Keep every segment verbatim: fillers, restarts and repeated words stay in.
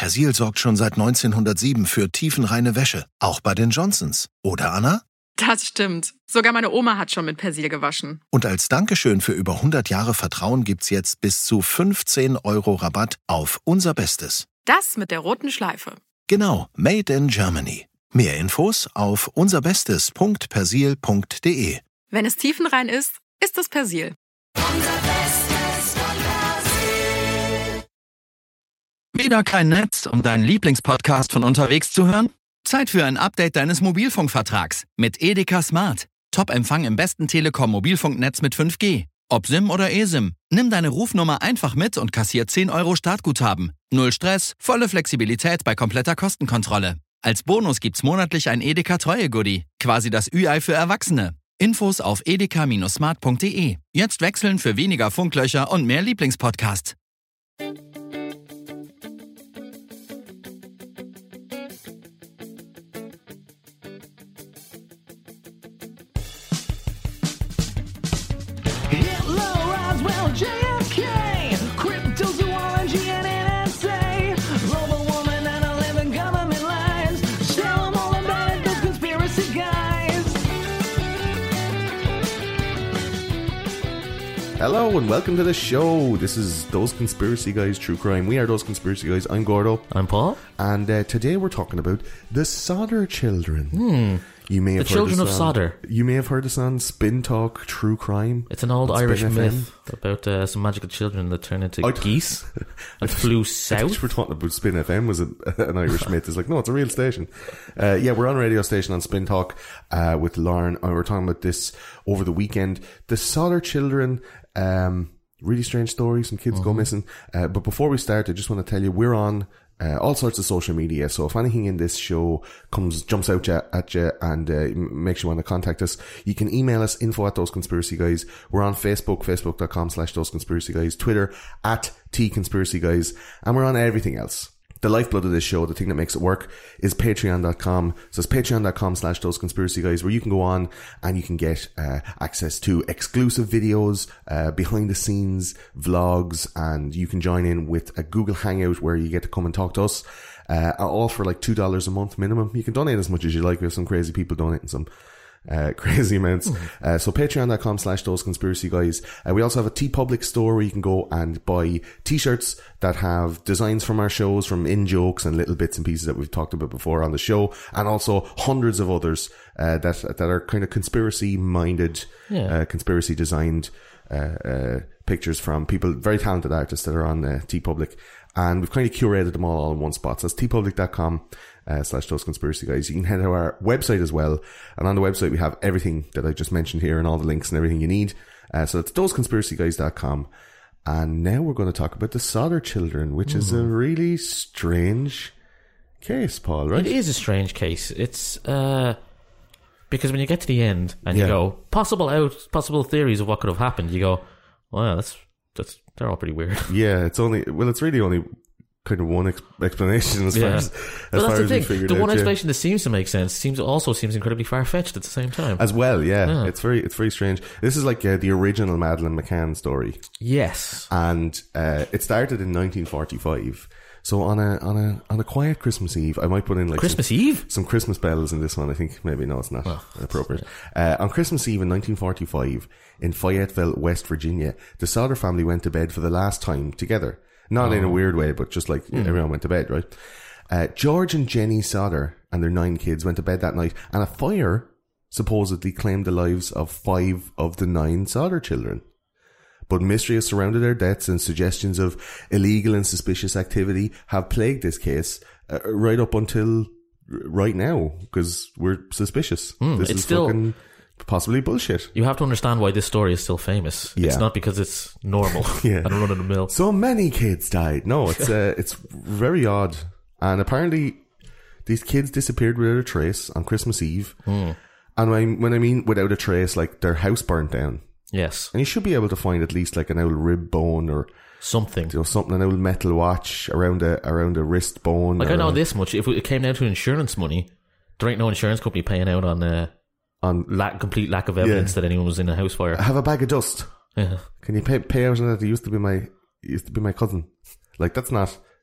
Persil sorgt schon seit neunzehnhundertsieben für tiefenreine Wäsche, auch bei den Johnsons. Oder, Anna? Das stimmt. Sogar meine Oma hat schon mit Persil gewaschen. Und als Dankeschön für über hundert Jahre Vertrauen gibt's jetzt bis zu fünfzehn Euro Rabatt auf unser Bestes. Das mit der roten Schleife. Genau, made in Germany. Mehr Infos auf unserbestes punkt persil punkt de. Wenn es tiefenrein ist, ist es Persil. Wieder kein Netz, um deinen Lieblingspodcast von unterwegs zu hören? Zeit für ein Update deines Mobilfunkvertrags mit Edeka Smart. Top-Empfang im besten Telekom-Mobilfunknetz mit fünf G. Ob SIM oder eSIM. Nimm deine Rufnummer einfach mit und kassier zehn Euro Startguthaben. Null Stress, volle Flexibilität bei kompletter Kostenkontrolle. Als Bonus gibt's monatlich ein Edeka-Treue-Goodie. Quasi das Ü-Ei für Erwachsene. Infos auf edeka smart punkt de. Jetzt wechseln für weniger Funklöcher und mehr Lieblingspodcast. J F K, cryptozoology and N S A, global warming and eleven government lies. Tell them all about it, those conspiracy guys. Hello and welcome to the show. This is Those Conspiracy Guys True Crime. We are Those Conspiracy Guys. I'm Gordo. I'm Paul. And uh, today we're talking about the Sodder children. Hmm. You may have the heard children of on, Sodder. You may have heard us on Spin Talk True Crime. It's an old Spin Irish F M. myth about uh, some magical children that turn into I- geese and flew I south. thought you were talking about Spin F M was a, an Irish myth. It's like, no, it's a real station. Uh, yeah, we're on a radio station on Spin Talk uh, with Lauren. And we're talking about this over the weekend. The Sodder children, um, really strange story. Some kids Mm-hmm. go missing. Uh, but before we start, I just want to tell you we're on Uh, all sorts of social media. So if anything in this show comes, jumps out ya, at you and uh, makes you want to contact us, you can email us info at Those Conspiracy Guys. We're on Facebook, facebook.com slash Those Conspiracy Guys, Twitter at T Conspiracy Guys, and we're on everything else. The lifeblood of this show, the thing that makes it work, is patreon dot com. So it's patreon.com slash Those Conspiracy Guys, where you can go on and you can get uh, access to exclusive videos, uh, behind the scenes vlogs, and you can join in with a Google Hangout where you get to come and talk to us, uh, all for like two dollars a month minimum. You can donate as much as you like. We have some crazy people donating some Uh, crazy amounts. Mm. Uh, so patreon.com slash Those Conspiracy Guys. Uh, we also have a TeePublic store where you can go and buy t-shirts that have designs from our shows, from in-jokes and little bits and pieces that we've talked about before on the show, and also hundreds of others uh, that that are kind of conspiracy-minded, yeah. uh, conspiracy-designed uh, uh, pictures from people, very talented artists that are on uh, TeePublic. And we've kind of curated them all, all in one spot. So that's tpublic.com uh, slash Those Conspiracy Guys. You can head to our website as well. And on the website, we have everything that I just mentioned here and all the links and everything you need. Uh, so it's those conspiracy guys dot com. And now we're going to talk about the Sodder children, which mm. is a really strange case, Paul, right? It is a strange case. It's, uh, because when you get to the end and yeah. you go, possible out, possible theories of what could have happened, you go, wow, that's, that's, they're all pretty weird. Yeah, it's only, well, it's really only kind of one ex- explanation as yeah. far as, but as, that's far the as thing. we figured the out. one yeah. explanation that seems to make sense seems also seems incredibly far-fetched at the same time. As well, yeah. yeah. It's very, it's very strange. This is like uh, the original Madeleine McCann story. Yes. And, uh, it started in nineteen forty-five. So on a, on a, on a quiet Christmas Eve, I might put in like Christmas some, Eve? some Christmas bells in this one. I think maybe, no, it's not well, appropriate. Uh, on Christmas Eve in nineteen forty-five in Fayetteville, West Virginia, the Sodder family went to bed for the last time together. Not oh. in a weird way, but just like mm. everyone went to bed, right? Uh, George and Jenny Sodder and their nine kids went to bed that night, and a fire supposedly claimed the lives of five of the nine Sodder children. But mystery has surrounded their deaths, and suggestions of illegal and suspicious activity have plagued this case uh, right up until right now, because we're suspicious. Mm, this it's is still fucking possibly bullshit. You have to understand why this story is still famous. Yeah. It's not because it's normal yeah. and run of the mill. So many kids died. No, it's uh, it's very odd. And apparently these kids disappeared without a trace on Christmas Eve. Mm. And when I, when I mean without a trace, like their house burnt down. Yes. And you should be able to find at least like an old rib bone or something. You know, something, an old metal watch around a around a wrist bone. Like I know a, this much. If it came down to insurance money, there ain't no insurance company paying out on uh, on lack, complete lack of evidence yeah. that anyone was in a house fire. I have a bag of dust. Yeah. Can you pay pay out on that? It used to be my it used to be my cousin. Like that's not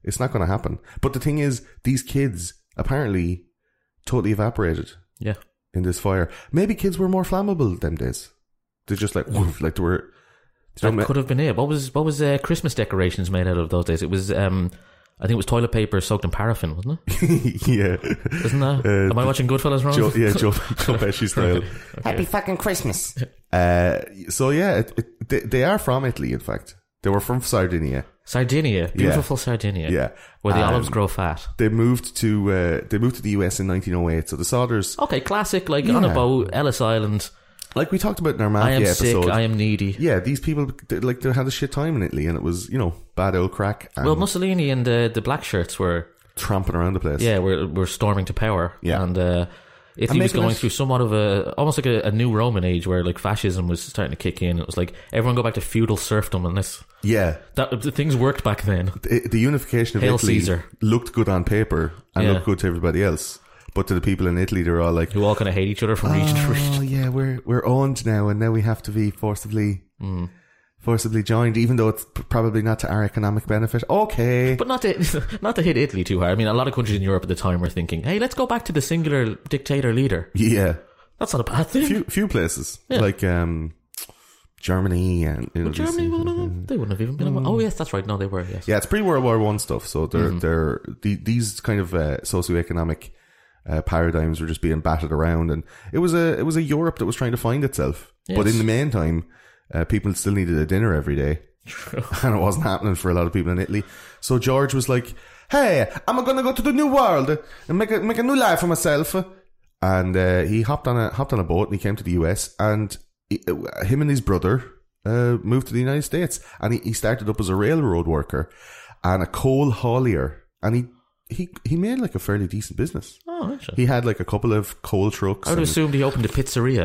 It's not going to happen. But the thing is, these kids apparently totally evaporated. Yeah. In this fire. Maybe kids were more flammable them days. They're just like, woof, like they were... That ma- could have been it. What was what was uh, Christmas decorations made out of those days? It was, um, I think it was toilet paper soaked in paraffin, wasn't it? Yeah. Isn't that? Uh, Am I watching Goodfellas wrong? Joe, yeah, Joe, Joe Pesci style. Okay. Happy fucking Christmas. Uh, so yeah, it, it, they, they are from Italy, in fact. They were from Sardinia. Sardinia, beautiful yeah. Sardinia. Yeah. Where the um, olives grow fat. They moved to uh, they moved to the U S in nineteen oh eight. So the Sodders... Okay, classic, like yeah. on a boat, Ellis Island... Like we talked about in our Mafia I am episode. sick, I am needy. Yeah, these people, they, like, they had a shit time in Italy, and it was, you know, bad old crack. And well, Mussolini and the, the black shirts were... tramping around the place. Yeah, were, were storming to power. Yeah. And uh, Italy was going it, through somewhat of a... almost like a, a new Roman age where, like, fascism was starting to kick in. It was like, everyone go back to feudal serfdom and this... Yeah. That, the things worked back then. The, the unification of Hail Italy Caesar. looked good on paper and yeah. looked good to everybody else. But to the people in Italy, they're all like... Who all kind of hate each other from oh, region to region. Oh, yeah, we're we're owned now, and now we have to be forcibly mm. forcibly joined, even though it's p- probably not to our economic benefit. Okay. But not to, not to hit Italy too hard. I mean, a lot of countries in Europe at the time were thinking, hey, let's go back to the singular dictator leader. Yeah. That's not a bad thing. Few, few places. Yeah. Like um, Germany. and you know, well, Germany, well, no, they wouldn't have even been... Mm. Oh, yes, that's right. No, they were, yes. Yeah, it's pre-World War One stuff, so they're, mm-hmm. they're, the, these kind of uh, socioeconomic... Uh, paradigms were just being batted around, and it was a it was a Europe that was trying to find itself. Yes. But in the meantime, uh, people still needed a dinner every day, True. and it wasn't happening for a lot of people in Italy. So George was like, "Hey, I'm gonna go to the new world and make a make a new life for myself." And uh, he hopped on a hopped on a boat and he came to the U S. And he, uh, him and his brother uh, moved to the United States, and he, he started up as a railroad worker and a coal haulier, and he. He he made like a fairly decent business. Oh, actually. He had like a couple of coal trucks. I would have assumed he opened a pizzeria.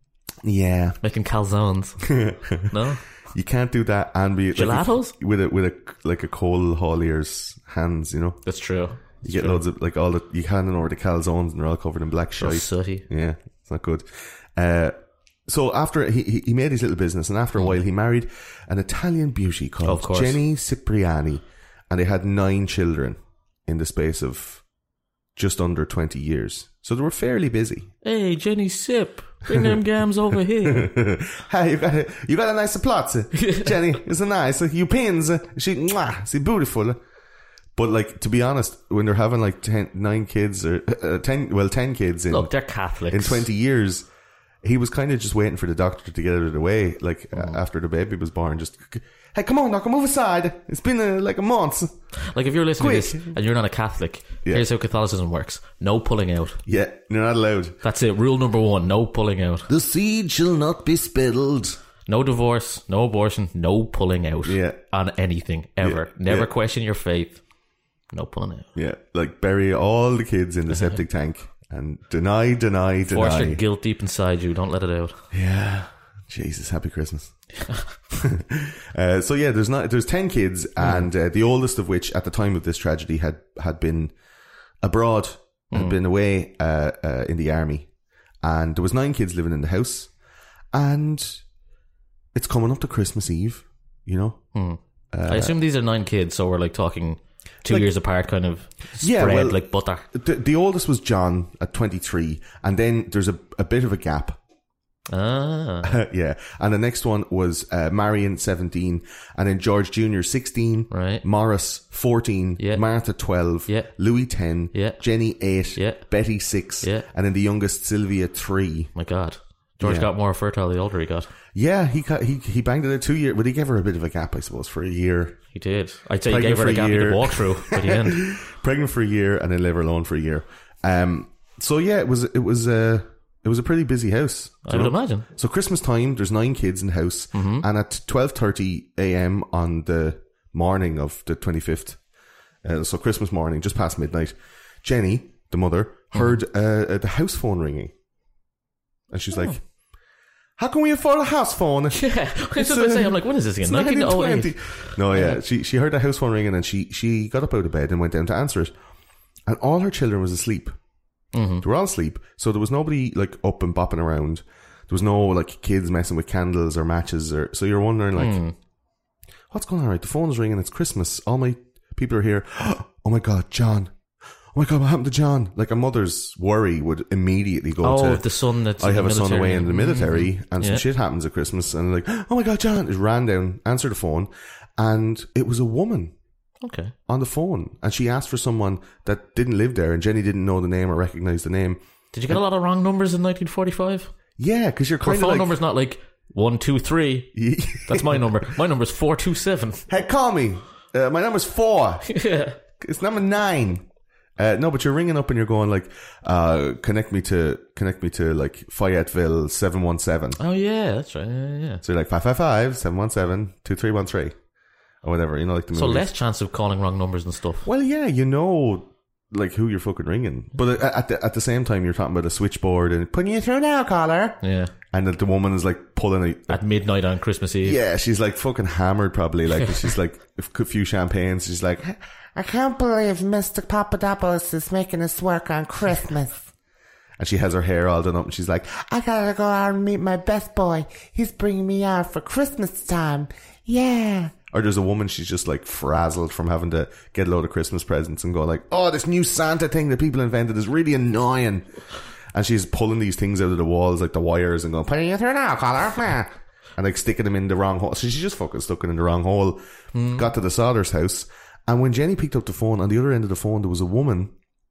Yeah. Making calzones. No? You can't do that and be... Gelatos? Like a, with a, with a, like a coal haulier's hands, you know? That's true. You get true. loads of, like all the... You hand over the calzones and they're all covered in black shite. So sooty. Yeah, it's not good. Uh, so after... He he made his little business, and after a while he married an Italian beauty called Jenny Cipriani, and they had nine children in the space of just under twenty years. So they were fairly busy. Hey, Jenny Sip, bring them gams over here. Hey, you got a, you got a nice plot, Jenny. It's a nice. You pins. She, mwah, she beautiful. But like, to be honest, when they're having like ten, nine kids or uh, ten, well, ten kids in, look, they're Catholics. in twenty years, he was kind of just waiting for the doctor to get out of the way. Like mm. uh, after the baby was born, just, hey, come on, doctor, move aside. It's been uh, like a month. Like if you're listening Quick. to this and you're not a Catholic, yeah. here's how Catholicism works. No pulling out. Yeah, you're not allowed. That's it. Rule number one, no pulling out. The seed shall not be spilled. No divorce, no abortion, no pulling out yeah. on anything, ever. Yeah. Never yeah. question your faith. No pulling out. Yeah, like bury all the kids in the septic tank and deny, deny, deny. Force your guilt deep inside you. Don't let it out. Yeah. Jesus, happy Christmas. uh, so yeah, there's not there's ten kids, and uh, the oldest of which, at the time of this tragedy, had had been abroad, had mm. been away uh, uh, in the army, and there was nine kids living in the house, and it's coming up to Christmas Eve, you know. Mm. Uh, I assume these are nine kids, so we're like talking two like, years apart, kind of spread yeah, well, like butter. The, the oldest was John at twenty-three, and then there's a, a bit of a gap. Ah. Yeah. And the next one was uh, Marion, seventeen, and then George Junior, sixteen, right. Morris, fourteen, yeah. Martha, twelve, yeah. Louis, ten, yeah. Jenny, eight, yeah. Betty, six, yeah. and then the youngest, Sylvia, three. My God. George yeah. got more fertile the older he got. Yeah, he got, he he banged it a two year, but he gave her a bit of a gap, I suppose, for a year. He did. I'd say Pregnant he gave her for a gap year. he could walk through by the end. Pregnant for a year and then leave her alone for a year. Um. So yeah, it was it was uh it was a pretty busy house. I would imagine. So Christmas time, there's nine kids in the house, mm-hmm. and at twelve thirty a.m. on the morning of the twenty-fifth, uh, so Christmas morning, just past midnight, Jenny, the mother, heard mm-hmm. uh, the house phone ringing, and she's oh. like, "How can we afford a house phone?" Yeah, I was just going to say, I'm like, what is this again? nineteen oh eight No, yeah, she she heard the house phone ringing, and she she got up out of bed and went down to answer it, and all her children was asleep. Mm-hmm. They were all asleep, so there was nobody like up and bopping around. There was no like kids messing with candles or matches, or so you're wondering like, mm. what's going on? Right, the phone's ringing. It's Christmas. All my People are here. Oh my God, John. Oh my God, what happened to John? Like a mother's worry would immediately go oh, to... Oh, the son that's I in have the a son military. away in the military Mm-hmm. and yeah. some shit happens at Christmas and like, oh my God, John. It ran down, answered the phone, and it was a woman Okay. on the phone. And she asked for someone that didn't live there and Jenny didn't know the name or recognize the name. Did you get a lot of wrong numbers in nineteen forty-five? Yeah, because you're Her kind of phone like... number's not like one two three. That's my number. My number's four two seven. Hey, call me. Uh, my number's four. Yeah. It's number nine. Uh, no, but you're ringing up and you're going like, uh, connect me to, connect me to like Fayetteville seven one seven. Oh yeah, that's right. Yeah, yeah. So you're like five five five, seven one seven, two three one three. Or whatever, you know, like the So movies. less chance of calling wrong numbers and stuff. Well, yeah, you know, like who you're fucking ringing. But at the, at the same time, you're talking about a switchboard and putting you through now, caller. Yeah. And that the woman is like pulling a, At midnight on Christmas Eve. yeah, she's like fucking hammered probably. Like she's like a few champagnes. She's like, I can't believe Mister Papadopoulos is making us work on Christmas. and she has her hair all done up and she's like, I gotta go out and meet my best boy. He's bringing me out for Christmas time. Yeah. or there's a woman, she's just like frazzled from having to get a load of Christmas presents and go like, oh, this new Santa thing that people invented is really annoying. And she's pulling these things out of the walls, like the wires, and going, putting you through now, caller. And like sticking them in the wrong hole. So she just fucking stuck it in the wrong hole. Mm. Got to the Sodders house. And when Jenny picked up the phone, on the other end of the phone, there was a woman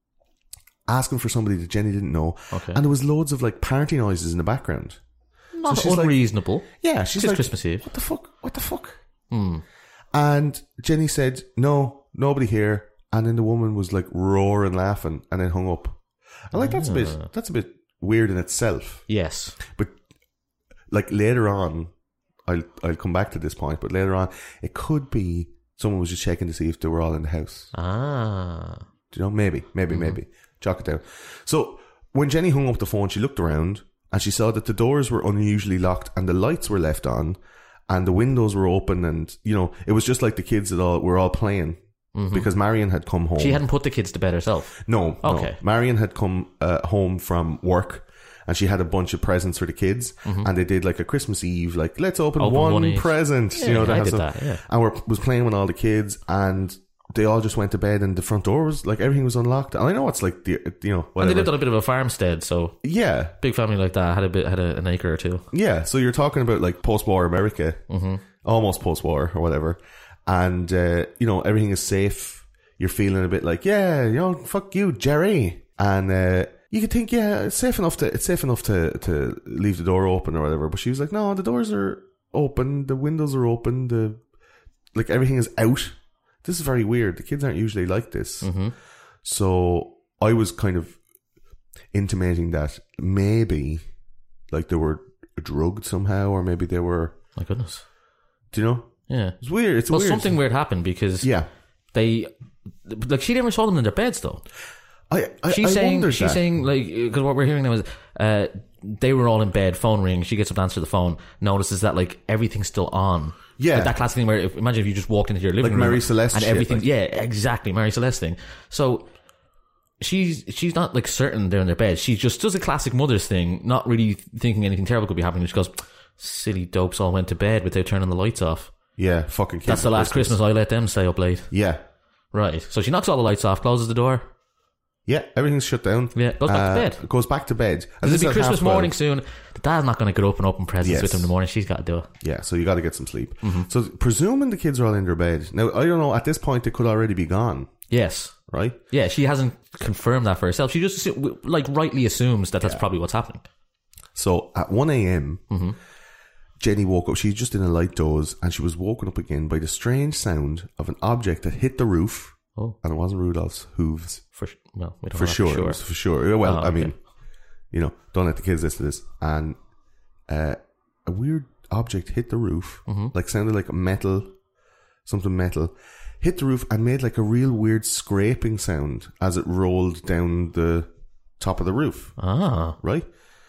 asking for somebody that Jenny didn't know. Okay. And there was loads of like party noises in the background. Not so she's unreasonable. Like, yeah, she's it's like, Christmas Eve. What the fuck? What the fuck? Hmm. And Jenny said, no, nobody here. And then the woman was like roaring, laughing, and then hung up. I'm like, that's a bit, that's a bit weird in itself. Yes. But like later on, I'll, I'll come back to this point, but later on, it could be someone was just checking to see if they were all in the house. Ah. Do you know? Maybe, maybe, mm-hmm. maybe. Chalk it down. So when Jenny hung up the phone, she looked around and she saw that the doors were unusually locked and the lights were left on and the windows were open, and, you know, it was just like the kids that all were all playing. Mm-hmm. Because Marion had come home. She hadn't put the kids to bed herself? No. Okay. No. Marion had come uh, home from work and she had a bunch of presents for the kids, mm-hmm. and they did like a Christmas Eve, like, let's open, open one, one present. Yeah, you know, I did some, that, yeah. And we was playing with all the kids, and they all just went to bed, and the front door was, like, everything was unlocked. And I know it's like, the you know, whatever. And they lived on a bit of a farmstead, so... Yeah. Big family like that had a bit, had a, an acre or two. Yeah, so you're talking about, like, post-war America. Mm-hmm. Almost post-war, or whatever. And, uh, you know, everything is safe. You're feeling a bit like, yeah, you know, fuck you, Jerry. And, uh... you could think, yeah, it's safe enough to it's safe enough to, to leave the door open or whatever. But she was like, no, the doors are open, the windows are open, the like everything is out. This is very weird. The kids aren't usually like this. Mm-hmm. So I was kind of intimating that maybe like they were drugged somehow, or maybe they were. My goodness. Do you know? Yeah, it's weird. It's well, weird. something weird happened because yeah, they like she never saw them in their beds though. I, I, she's I saying, she's that. saying, like, because what we're hearing now is, uh, they were all in bed, phone rings, she gets up to answer the phone, notices that, like, everything's still on. Yeah. Like that classic thing where, if, imagine if you just walked into your living like room. Mary Celeste and shit, everything, like. yeah, exactly, Mary Celeste thing. So, she's, she's not, like, certain they're in their bed. She just does a classic mother's thing, not really thinking anything terrible could be happening. She goes, silly dopes all went to bed without turning the lights off. Yeah, fucking kids. That's the last Christmas. Christmas I let them stay up late. Yeah. Right. So she knocks all the lights off, closes the door. Yeah, everything's shut down. Yeah, goes back uh, to bed. Goes back to bed. It'll be Christmas morning soon. The dad's not going to get up and open presents yes. with him in the morning. She's got to do it. Yeah, so you got to get some sleep. Mm-hmm. So presuming the kids are all in their bed. Now, I don't know, at this point they could already be gone. Yes. Right? Yeah, she hasn't confirmed that for herself. She just, like, rightly assumes that that's yeah. probably what's happening. So at one a.m., mm-hmm. Jenny woke up. She's just in a light doze, and she was woken up again by the strange sound of an object that hit the roof. Oh. And it wasn't Rudolph's hooves. For well, we don't for know sure, for sure. It was for sure. Well, oh, okay. I mean, you know, don't let the kids listen to this. And uh, a weird object hit the roof, mm-hmm. like sounded like metal, something metal, hit the roof and made like a real weird scraping sound as it rolled down the top of the roof. Ah, right.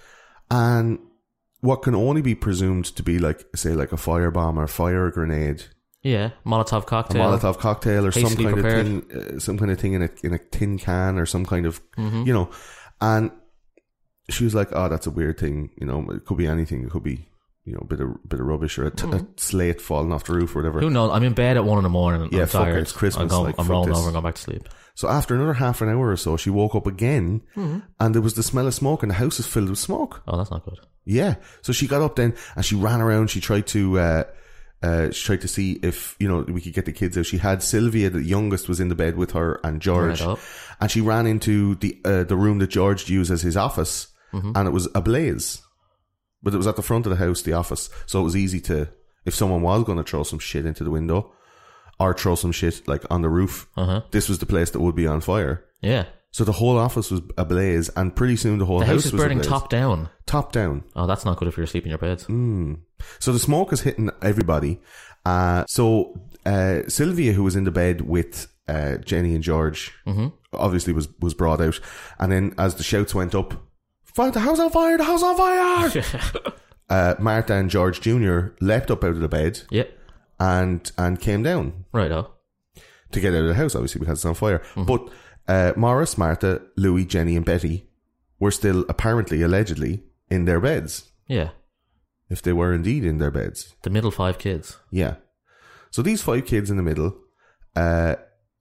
And what can only be presumed to be like, say, like a firebomb or fire grenade. Yeah, Molotov cocktail. A Molotov cocktail or some kind prepared. of thing, uh, some kind of thing in a in a tin can or some kind of, mm-hmm. you know. And she was like, "Oh, that's a weird thing. You know, it could be anything. It could be you know, a bit of bit of rubbish or a, t- a slate falling off the roof or whatever. Who knows? I'm in bed at one in the morning. Yeah, I'm fuck it, tired. it's Christmas, I'm, going, like, I'm fuck rolling this. over and going back to sleep. So after another half an hour or so, she woke up again, and there was the smell of smoke, and the house was filled with smoke. Oh, that's not good. Yeah. So she got up then, and she ran around. She tried to, uh, uh, she tried to see if, you know, we could get the kids out. She had Sylvia, the youngest, was in the bed with her, and George, Right up. and she ran into the uh, the room that George used as his office, and it was ablaze. But it was at the front of the house, the office, so it was easy to, if someone was going to throw some shit into the window, or throw some shit like on the roof, Uh-huh. this was the place that would be on fire. Yeah. So the whole office was ablaze, and pretty soon the whole The house house is was burning ablaze. top down. Top down. Oh, that's not good if you're asleep in your bed. Mm. So the smoke is hitting everybody. Uh, so uh, Sylvia, who was in the bed with uh, Jenny and George, Mm-hmm. obviously was, was brought out. And then as the shouts went up, "Fire, the house on fire, the house on fire!" uh, Martha and George Junior leapt up out of the bed Yep. and and came down Right, oh. to get out of the house, obviously, because it's on fire. But uh, Morris, Martha, Louis, Jenny and Betty were still apparently, allegedly, in their beds. Yeah. If they were indeed in their beds. The middle five kids. Yeah. So these five kids in the middle uh,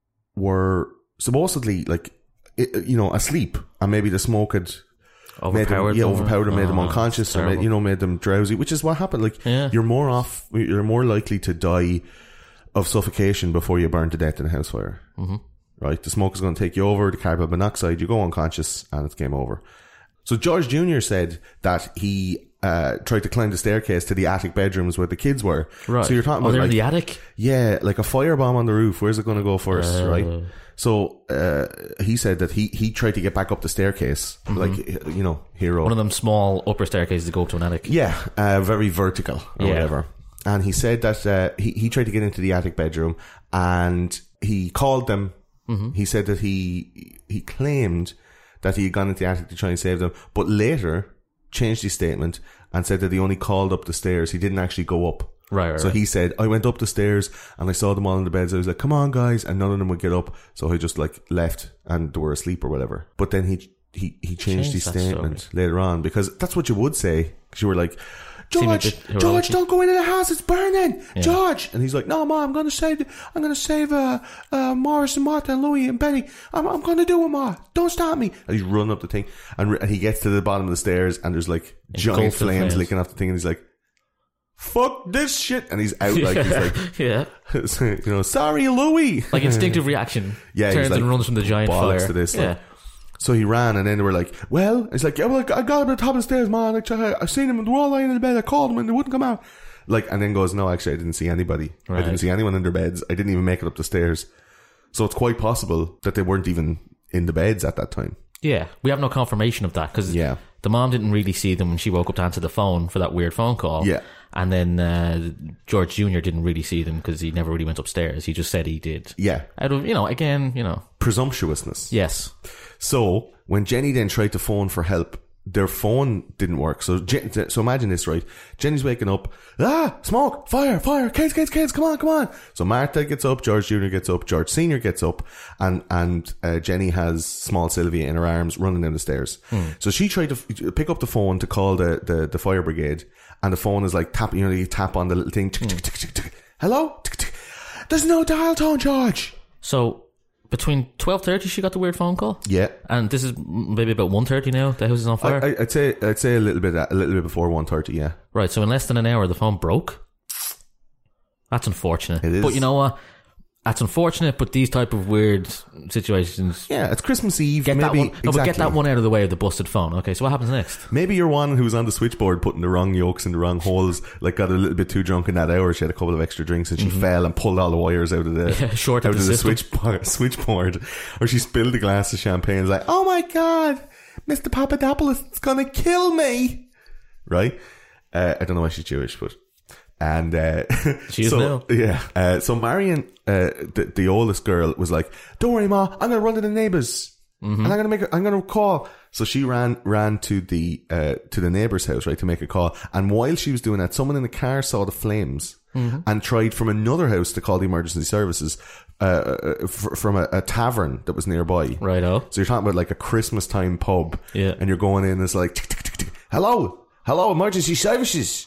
were supposedly, like, i- you know, asleep. And maybe the smoke had made them, Overpowered yeah, them. overpowered them, made them Oh, unconscious, or made, terrible. you know, made them drowsy, which is what happened. Like, Yeah. you're more off, you're more likely to die of suffocation before you burn to death in a house fire. Mm-hmm. Right? The smoke is going to take you over, the carbon monoxide, you go unconscious, and it's game over. So George Junior said that he uh, tried to climb the staircase to the attic bedrooms where the kids were. Right. So you're talking Oh, about they're like, in the attic? yeah, like a firebomb on the roof. Where's it going to go first, Uh. right? So uh, he said that he, he tried to get back up the staircase, like, you know, hero. One of them small upper staircases to go up to an attic. Yeah, uh, very vertical or Yeah. whatever. And he said that uh, he, he tried to get into the attic bedroom and he called them. Mm-hmm. He said that he he claimed that he had gone into the attic to try and save them, but later changed his statement and said that he only called up the stairs. He didn't actually go up. Right, right, So right. he said, I went up the stairs and I saw them all in the beds. I was like, come on, guys. And none of them would get up. So he just like left and they were asleep or whatever. But then he he, he changed, Changed his that statement story. later on because that's what you would say. Because you were like, Seemed a George, bit heroic. George, don't go into the house. It's burning. Yeah. George. And he's like, no, Mom, I'm going to save, I'm going to save, uh, uh, Morris and Martha and Louie and Betty. I'm, I'm going to do it, Ma. Don't stop me. And he's running up the thing and, re- and he gets to the bottom of the stairs and there's like giant Engulfed in flames, flames. licking off the thing and he's like, fuck this shit. And he's out like, he's like, Yeah. you know, sorry, Louie. Like instinctive reaction. Yeah, he's Turns like, and runs from the giant bollocks fire. to this, yeah. like. So he ran, and then they were like, well, he's like, yeah, well, I got him at the top of the stairs, man. Like, I, I seen him, they were all lying in the bed. I called them, and they wouldn't come out. Like, and then goes, no, actually, I didn't see anybody. I Right. didn't see anyone in their beds. I didn't even make it up the stairs. So it's quite possible that they weren't even in the beds at that time. Yeah. We have no confirmation of that because Yeah. the mom didn't really see them when she woke up to answer the phone for that weird phone call. Yeah. And then uh, George Junior didn't really see them because he never really went upstairs. He just said he did. Yeah. Out of, you know, again, you know. Presumptuousness. Yes. So when Jenny then tried to phone for help, their phone didn't work. So, Jen, so imagine this, right? Jenny's waking up. Ah, smoke, fire, fire, kids, kids, kids, come on, come on. So Martha gets up, George Junior gets up, George Senior gets up, and, and, uh, Jenny has small Sylvia in her arms running down the stairs. So she tried to f- pick up the phone to call the, the, the fire brigade, and the phone is like tapping, you know, you tap on the little thing. Tick, tick, tick, tick, tick. Hello? Tick, tick. There's no dial tone, George. So between twelve thirty she got the weird phone call? Yeah. And this is maybe about one thirty now? The house is on fire? I, I, I'd say, I'd say a little bit, a little bit before one thirty, yeah. Right, so in less than an hour the phone broke? That's unfortunate. It is. But you know what? That's unfortunate, but these type of weird situations... Yeah, it's Christmas Eve. Get maybe, that one, no, but get exactly. that one out of the way of the busted phone. Okay, so what happens next? Maybe you're one who's on the switchboard putting the wrong yolks in the wrong holes, like got a little bit too drunk in that hour. She had a couple of extra drinks and she fell and pulled all the wires out of the, Mm-hmm. Yeah, shorted out the of the system. switchboard, switchboard. Or she spilled a glass of champagne and was like, oh my God, Mister Papadopoulos, it's going to kill me. Right? Uh, I don't know why she's Jewish, but... And uh, She is so, now. Yeah. Uh, so Marion, uh, the, the oldest girl, was like, "Don't worry, Ma. I'm gonna run to the neighbors, Mm-hmm. and I'm gonna make. A, I'm gonna call." So she ran ran to the uh, to the neighbor's house, right, to make a call. And while she was doing that, someone in the car saw the flames Mm-hmm. and tried from another house to call the emergency services uh, f- from a, a tavern that was nearby. Righto. So you're talking about like a Christmas time pub, Yeah. and you're going in. And it's like, tick, tick, tick, tick. "Hello, hello, emergency services.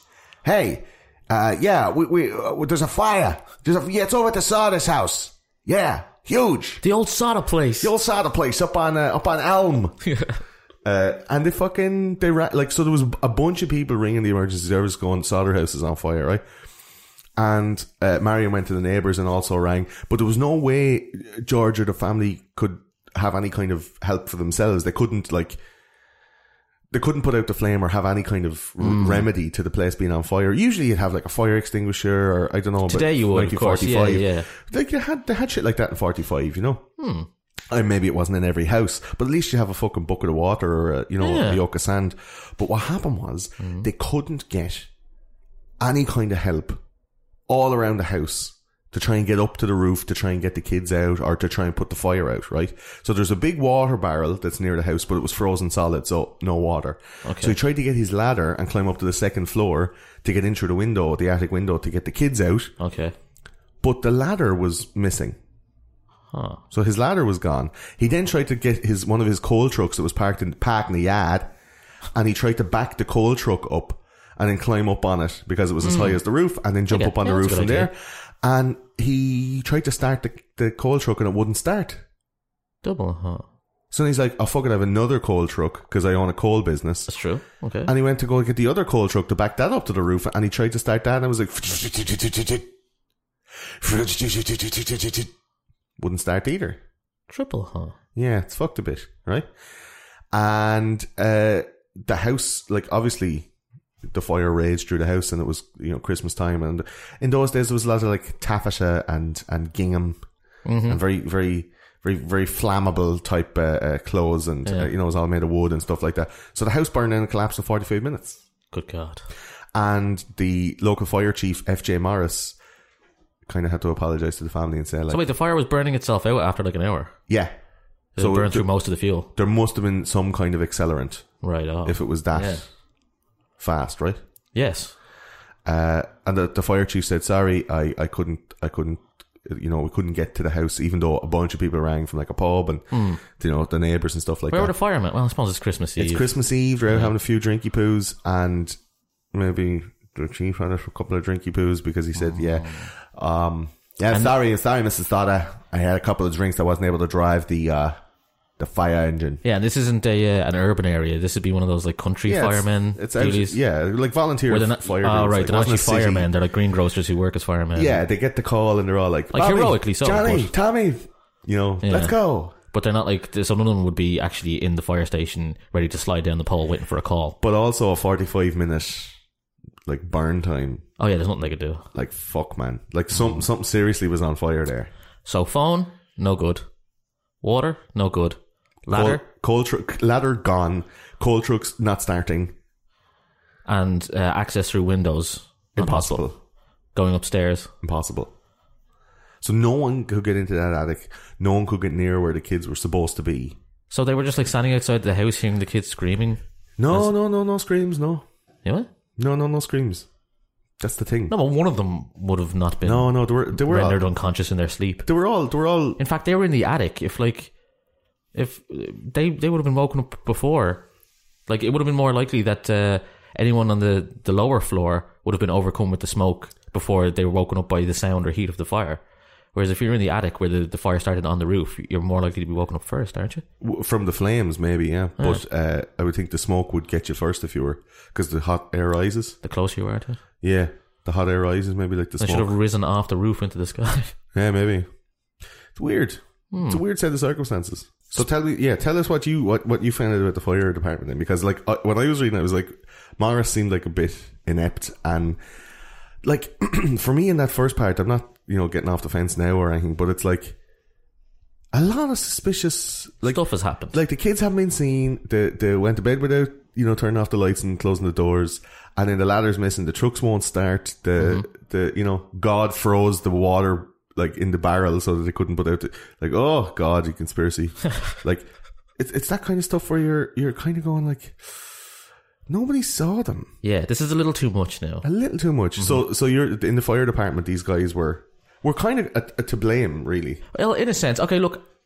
Hey, uh, yeah, we, we, uh, there's a fire. There's a, yeah, it's over at the Sawdust house. Yeah, huge. The old soda place. The old Sawdust place up on, uh, up on Elm. uh, and they fucking, they ra- like, so there was a bunch of people ringing the emergency service going, Sawdust house is on fire, right? And, uh, Marion went to the neighbours and also rang, but there was no way George or the family could have any kind of help for themselves. They couldn't, like, they couldn't put out the flame or have any kind of r- mm. remedy to the place being on fire. Usually you'd have like a fire extinguisher or I don't know. Today you would, of course. Yeah, yeah. Like you had, they had shit like that in forty-five, you know? Hmm. And maybe it wasn't in every house, but at least you have a fucking bucket of water or, a, you know, Yeah. a yoke of sand. But what happened was Mm. they couldn't get any kind of help all around the house to try and get up to the roof, to try and get the kids out, or to try and put the fire out, right? So there's a big water barrel that's near the house, but it was frozen solid, so no water. Okay. So he tried to get his ladder and climb up to the second floor to get in through the window, the attic window, to get the kids out. Okay. But the ladder was missing. Huh. So his ladder was gone. He then tried to get his one of his coal trucks that was parked in, parked in the yard, and he tried to back the coal truck up and then climb up on it because it was as Mm. high as the roof, and then jump Okay. up on Yeah, the that's roof a from good idea. there. And he tried to start the, the coal truck and it wouldn't start. Double, huh? So then he's like, oh fuck it, I have another coal truck because I own a coal business. That's true. Okay. And he went to go get the other coal truck to back that up to the roof, and he tried to start that and it was like wouldn't start either. Triple, huh? Yeah, it's fucked a bit, right? And uh, the house, like obviously the fire raged through the house, and it was, you know, Christmas time, and in those days there was a lot of like taffeta and and gingham Mm-hmm. and very very very very flammable type uh, uh, clothes, and Yeah. uh, you know, it was all made of wood and stuff like that. So the house burned down and collapsed in forty-five minutes. Good God. And the local fire chief, F J Morris, kind of had to apologise to the family and say, like, So wait, the fire was burning itself out after like an hour? yeah, So so it burned th- through most of the fuel? there must have been some kind of accelerant Right, oh. if it was that Yeah. fast, right? Yes. Uh, and the, the fire chief said, sorry, I, I couldn't, I couldn't, you know, we couldn't get to the house, even though a bunch of people rang from like a pub and, Mm. you know, the neighbours and stuff like Where that. were the firemen? Well, I suppose it's Christmas Eve. It's Christmas Eve, they're out having a few drinky poos, and maybe the chief had a couple of drinky poos because he said, yeah, um, yeah, And- sorry, sorry, Missus Thada, I had a couple of drinks, I wasn't able to drive the, uh, the fire engine. Yeah, and this isn't a uh, an urban area. This would be one of those like country Yeah, it's- firemen. It's, out, duties. yeah, like volunteer Where they're not, fire. oh, dudes, right, like, they're not wasn't actually a city. firemen. They're like greengrocers who work as firemen. Yeah, they get the call and they're all like, Like, Bobby, heroically so, Johnny, but- Tommy, you know, Yeah. let's go. But they're not like, so none of them would be actually in the fire station ready to slide down the pole waiting for a call. But also a forty-five minute, like, burn time. Oh yeah, there's nothing they could do. Like, fuck, man. Like, something, something seriously was on fire there. So phone, no good. Water, no good. Ladder, Coal, coal truck, ladder gone. Coal trucks not starting. and uh, access through windows, impossible. Impossible. Going upstairs. Impossible. So no one could get into that attic. No one could get near where the kids were supposed to be. So they were just like standing outside the house hearing the kids screaming. No, no, no, no screams, no. You know? No, no, no screams. That's the thing. No, but one of them would have not been No, no, they were, they were rendered all, unconscious in their sleep. they were all, they were all, In fact, they were in the attic. If like, if they they would have been woken up before, like it would have been more likely that uh, anyone on the, the lower floor would have been overcome with the smoke before they were woken up by the sound or heat of the fire. Whereas if you're in the attic where the, the fire started on the roof, you're more likely to be woken up first, aren't you? w- from the flames, maybe, yeah. But uh, I would think the smoke would get you first if you were, because the hot air rises. The closer you are to it. Yeah, the hot air rises, maybe like the I should smoke. have risen off the roof into the sky. Yeah, maybe. It's weird. Hmm. It's a weird set of circumstances. So tell me, yeah, tell us what you what, what you found out about the fire department then, because like uh, when I was reading, it, I was like, Morris seemed like a bit inept, and like for me in that first part, I'm not, you know, getting off the fence now or anything, but it's like a lot of suspicious like Stuff has happened. like the kids haven't been seen. They they went to bed without, you know, turning off the lights and closing the doors, and then the ladder's missing. The trucks won't start. The Mm-hmm. the you know, God froze the water like in the barrel so that they couldn't put out the, like, oh God, you conspiracy. Like it's it's that kind of stuff where you're you're kind of going like, nobody saw them. Yeah, this is a little too much now. A little too much. Mm-hmm. So so you're in the fire department. These guys were were kind of uh, uh, to blame, really. Well, in a sense, okay, look,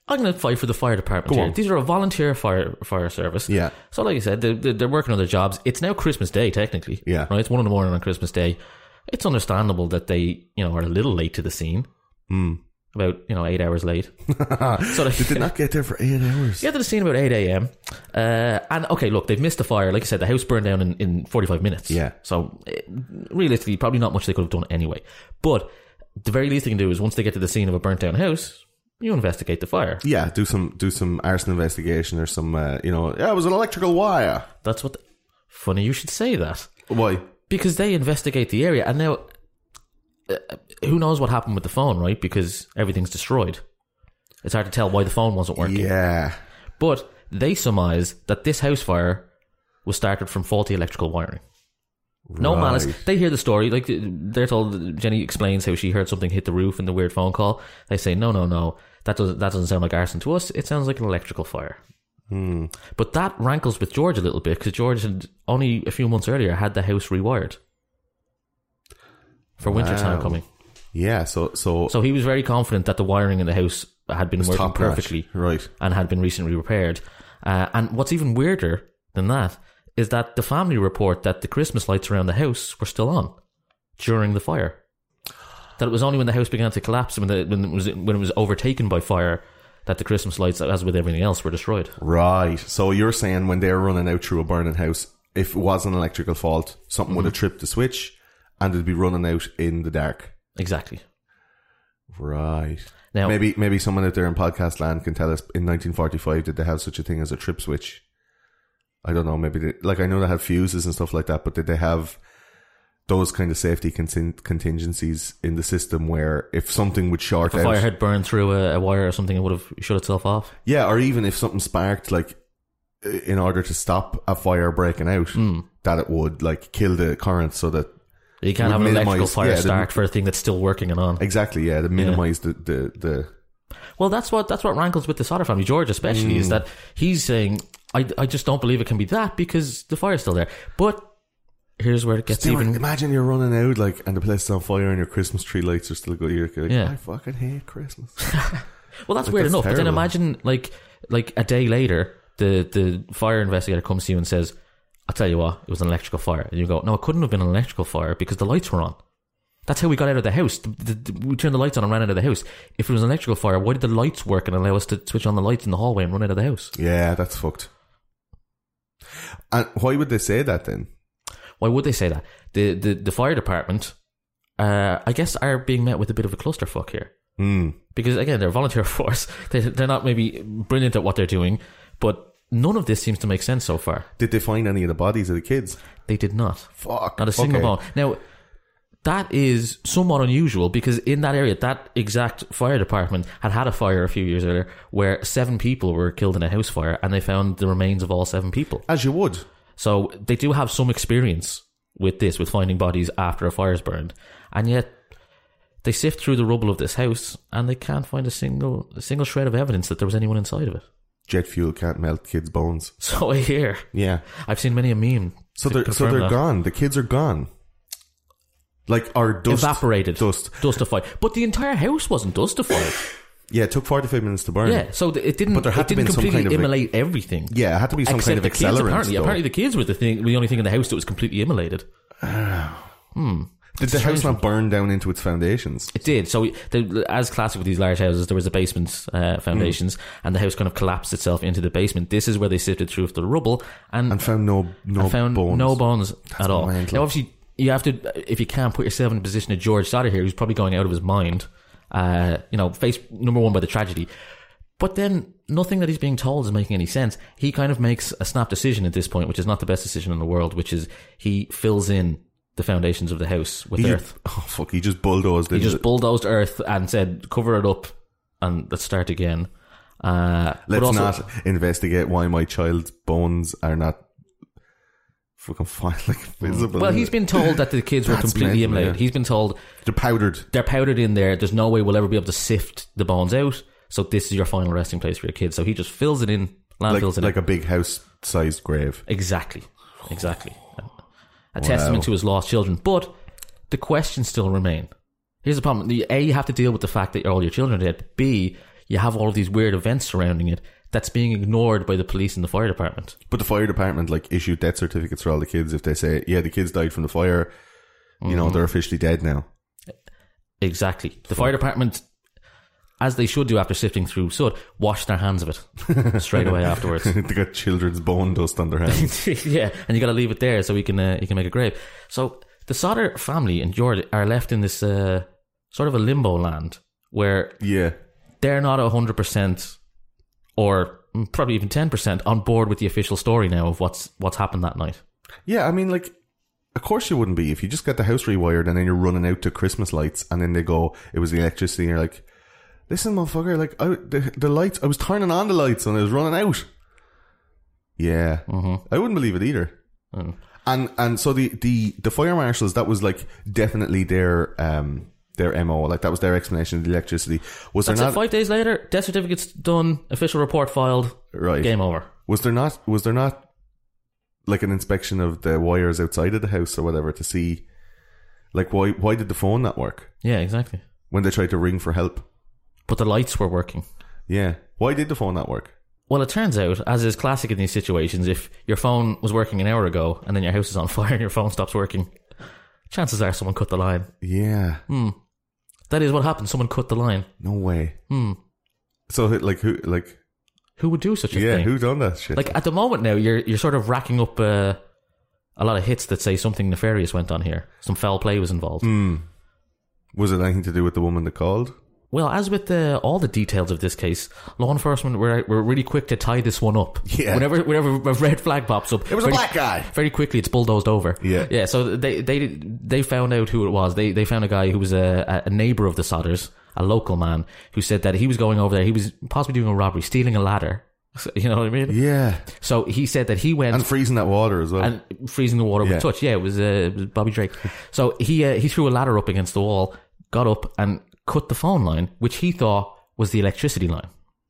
I'm going to fight for the fire department Go here. on. These are a volunteer fire fire service. Yeah. So like I said, they're, they're working on their jobs. It's now Christmas Day, technically. Yeah. Right? It's one in the morning on Christmas Day. It's understandable that they, you know, are a little late to the scene. Mm. About, you know, eight hours late. So They did not get there for eight hours. Get to the scene about eight a.m. Uh, and okay, look, they've missed the fire. Like I said, the house burned down in, in forty-five minutes. Yeah. So eh, realistically, probably not much they could have done anyway. But the very least they can do is once they get to the scene of a burnt down house, you investigate the fire. Yeah, do some do some arson investigation or some, uh, you know, yeah, it was an electrical wire. That's what... The, funny you should say that. Why? Because they investigate the area. And now, uh, who knows what happened with the phone, right? Because everything's destroyed. It's hard to tell why the phone wasn't working. Yeah. But they surmise that this house fire was started from faulty electrical wiring. No Right. malice. They hear the story. Like they're told, Jenny explains how she heard something hit the roof in the weird phone call. They say, no, no, no. That doesn't, that doesn't sound like arson to us. It sounds like an electrical fire. Hmm. But that rankles with George a little bit because George had only a few months earlier had the house rewired for winter time Wow. coming. Yeah, so... So, So he was very confident that the wiring in the house had been it's working top-notch. perfectly. Right. And had been recently repaired. Uh, and what's even weirder than that is that the family report that the Christmas lights around the house were still on during the fire. That it was only when the house began to collapse, when, the, when, it, was, when it was overtaken by fire, that the Christmas lights, as with everything else, were destroyed. Right. So you're saying when they're running out through a burning house, if it was an electrical fault, something would have tripped the switch and it'd be running out in the dark. Exactly. Right. Now, Maybe maybe someone out there in podcast land can tell us, in nineteen forty-five, did they have such a thing as a trip switch? I don't know. Maybe they, like I know they had fuses and stuff like that, but did they have those kind of safety con- contingencies in the system where if something would short if a out, fire had burned through a, a wire or something, it would have shut itself off. yeah, or even if something sparked, like in order to stop a fire breaking out, Mm. that it would like kill the current so that You can't would have an electrical minimise- fire yeah, the- start for a thing that's still working and on. exactly yeah to minimize the, the the Well, that's what that's what rankles with the Sodder family, George especially, is that he's saying, I, I just don't believe it can be that because the fire's still there. But here's where it gets Still, even... imagine you're running out like and the place is on fire and your Christmas tree lights are still going. You're like, Yeah. I fucking hate Christmas. Well, that's Like, weird that's enough. But then terrible. imagine, like, like a day later, the, the fire investigator comes to you and says, I'll tell you what, it was an electrical fire. And you go, no, it couldn't have been an electrical fire because the lights were on. That's how we got out of the house. The, the, the, we turned the lights on and ran out of the house. If it was an electrical fire, why did the lights work and allow us to switch on the lights in the hallway and run out of the house? Yeah, that's fucked. And why would they say that then? Why would they say that? The the, the fire department, uh, I guess, are being met with a bit of a clusterfuck here. Hmm. Because, again, they're a volunteer force. They, they're not maybe brilliant at what they're doing, but none of this seems to make sense so far. Did they find any of the bodies of the kids? They did not. Fuck. Not a single okay. bone. Now, that is somewhat unusual because in that area, that exact fire department had had a fire a few years earlier where seven people were killed in a house fire and they found the remains of all seven people. As you would. So they do have some experience with this, with finding bodies after a fire's burned. And yet they sift through the rubble of this house and they can't find a single a single shred of evidence that there was anyone inside of it. Jet fuel can't melt kids' bones. So I hear. Yeah. I've seen many a meme. So to they're so confirm they're that. gone. The kids are gone. Like, or dust. Evaporated. Dust. Dustified. But the entire house wasn't dustified. Yeah, it took forty-five minutes to burn. Yeah, so th- it didn't. But there had it to didn't been some completely kind of, like- immolate everything. Yeah, it had to be some Except kind of the kids, accelerant. apparently, though. apparently the kids were the thing, the only thing in the house that was completely immolated. Hmm. Did the house not burn down into its foundations? It did. So, the, as classic with these large houses, there was a basement uh, foundations, Hmm. and the house kind of collapsed itself into the basement. This is where they sifted through the rubble and, And found no no and found bones. no bones at all. mental. Now, obviously, you have to, if you can't put yourself in the position of George Sodder here, who's probably going out of his mind. Uh, you know, faced number one by the tragedy. But then nothing that he's being told is making any sense. He kind of makes a snap decision at this point, which is not the best decision in the world, which is he fills in the foundations of the house with He earth. just, oh fuck! He just bulldozed. He into just it. bulldozed earth and said, cover it up and let's start again. Uh, but Let's also- not investigate why my child's bones are not fucking fine, like visible. Well, he's been told that the kids were That's completely mental, immolated. yeah. He's been told They're powdered. they're powdered in there. There's no way we'll ever be able to sift the bones out. So this is your final resting place for your kids. So he just fills it in, land Like, fills it like in. a big house-sized grave. Exactly. Exactly. A testament to his lost children. But the questions still remain. Here's the problem. The A, you have to deal with the fact that all your children are dead. B, you have all of these weird events surrounding it that's being ignored by the police and the fire department. But the fire department like issue death certificates for all the kids if they say, yeah, the kids died from the fire, you mm-hmm. know, they're officially dead now. Exactly. The fire department, as they should do after sifting through soot, wash their hands of it straight away afterwards. They got children's bone dust on their hands. Yeah, and you got to leave it there so we can uh, you can make a grave. So the Sodder family and George are left in this uh, sort of a limbo land where yeah, they're not one hundred percent or probably even ten percent on board with the official story now of what's what's happened that night. Yeah, I mean, like, of course you wouldn't be if you just got the house rewired and then you're running out to Christmas lights and then they go, it was the electricity, and you're like, listen, motherfucker, like, I, the, the lights, I was turning on the lights and I was running out. Yeah. Mm-hmm. I wouldn't believe it either. Mm. And and so the, the, the fire marshals, that was like definitely their um their M O, like that was their explanation of the electricity. Was That's there it, not five days later, death certificate's done, official report filed, right? Game over. Was there not was there not like an inspection of the wires outside of the house or whatever to see, like, why why did the phone not work? Yeah, exactly. When they tried to ring for help, but the lights were working. Yeah, why did the phone not work? Well, it turns out, as is classic in these situations, if your phone was working an hour ago and then your house is on fire and your phone stops working, chances are someone cut the line. Yeah. Hmm. That is what happened. Someone cut the line. No way. Hmm. So, like, who, like, who would do such a yeah, thing? who done that shit? Like, at the moment now, you're you're sort of racking up uh, a lot of hits that say something nefarious went on here. Some foul play was involved. Hmm. Was it anything to do with the woman that called? Well, as with the, all the details of this case, law enforcement were were really quick to tie this one up. Yeah. Whenever whenever a red flag pops up, it was very, a black guy. Very quickly, it's bulldozed over. Yeah. Yeah. So they they they found out who it was. They they found a guy who was a, a neighbor of the Sodders, a local man, who said that he was going over there. He was possibly doing a robbery, stealing a ladder. You know what I mean? Yeah. So he said that he went and freezing that water as well, and freezing the water yeah. with touch. Yeah, it was, uh, it was Bobby Drake. So he uh, he threw a ladder up against the wall, got up and cut the phone line, which he thought was the electricity line.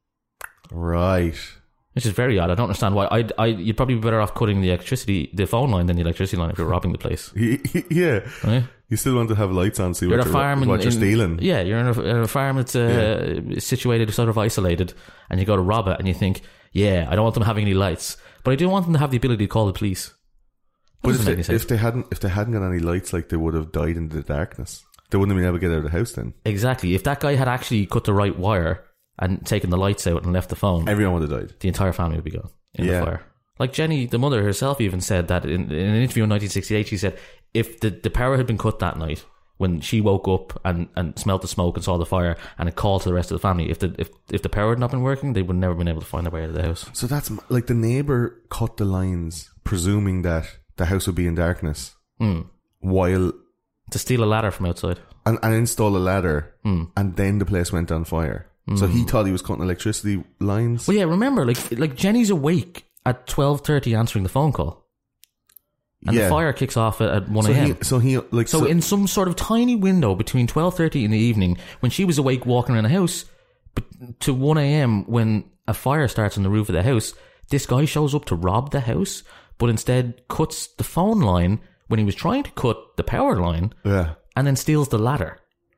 Right. Which is very odd. I don't understand why. I, I, you'd probably be better off cutting the electricity, the phone line, than the electricity line if you're robbing the place. Yeah. Right? You still want to have lights on, so you're what, a you're, farm what in, you're stealing. In, yeah, you're in a, in a farm that's uh, yeah. situated, sort of isolated, and you go to rob it, and you think, yeah, I don't want them having any lights, but I do want them to have the ability to call the police. But if they, if they hadn't, if they hadn't got any lights, like, they would have died in the darkness. They wouldn't have been able to get out of the house then. Exactly. If that guy had actually cut the right wire and taken the lights out and left the phone, everyone would have died. The entire family would be gone in yeah. the fire. Like Jenny, the mother herself, even said that in, in an interview in nineteen sixty-eight, she said if the, the power had been cut that night, when she woke up and, and smelled the smoke and saw the fire, and it called to the rest of the family, if the if, if the power had not been working, they would never been able to find their way out of the house. So that's like the neighbour cut the lines, presuming that the house would be in darkness, mm. while to steal a ladder from outside and, and install a ladder, mm. and then the place went on fire. Mm. So he thought he was cutting electricity lines. Well, yeah, remember, like like Jenny's awake at twelve thirty answering the phone call. And yeah. the fire kicks off at, at one so a.m. He, so he like so, so in some sort of tiny window between twelve thirty in the evening, when she was awake walking around the house, but to one a.m. when a fire starts on the roof of the house, this guy shows up to rob the house, but instead cuts the phone line when he was trying to cut the power line, yeah, and then steals the ladder.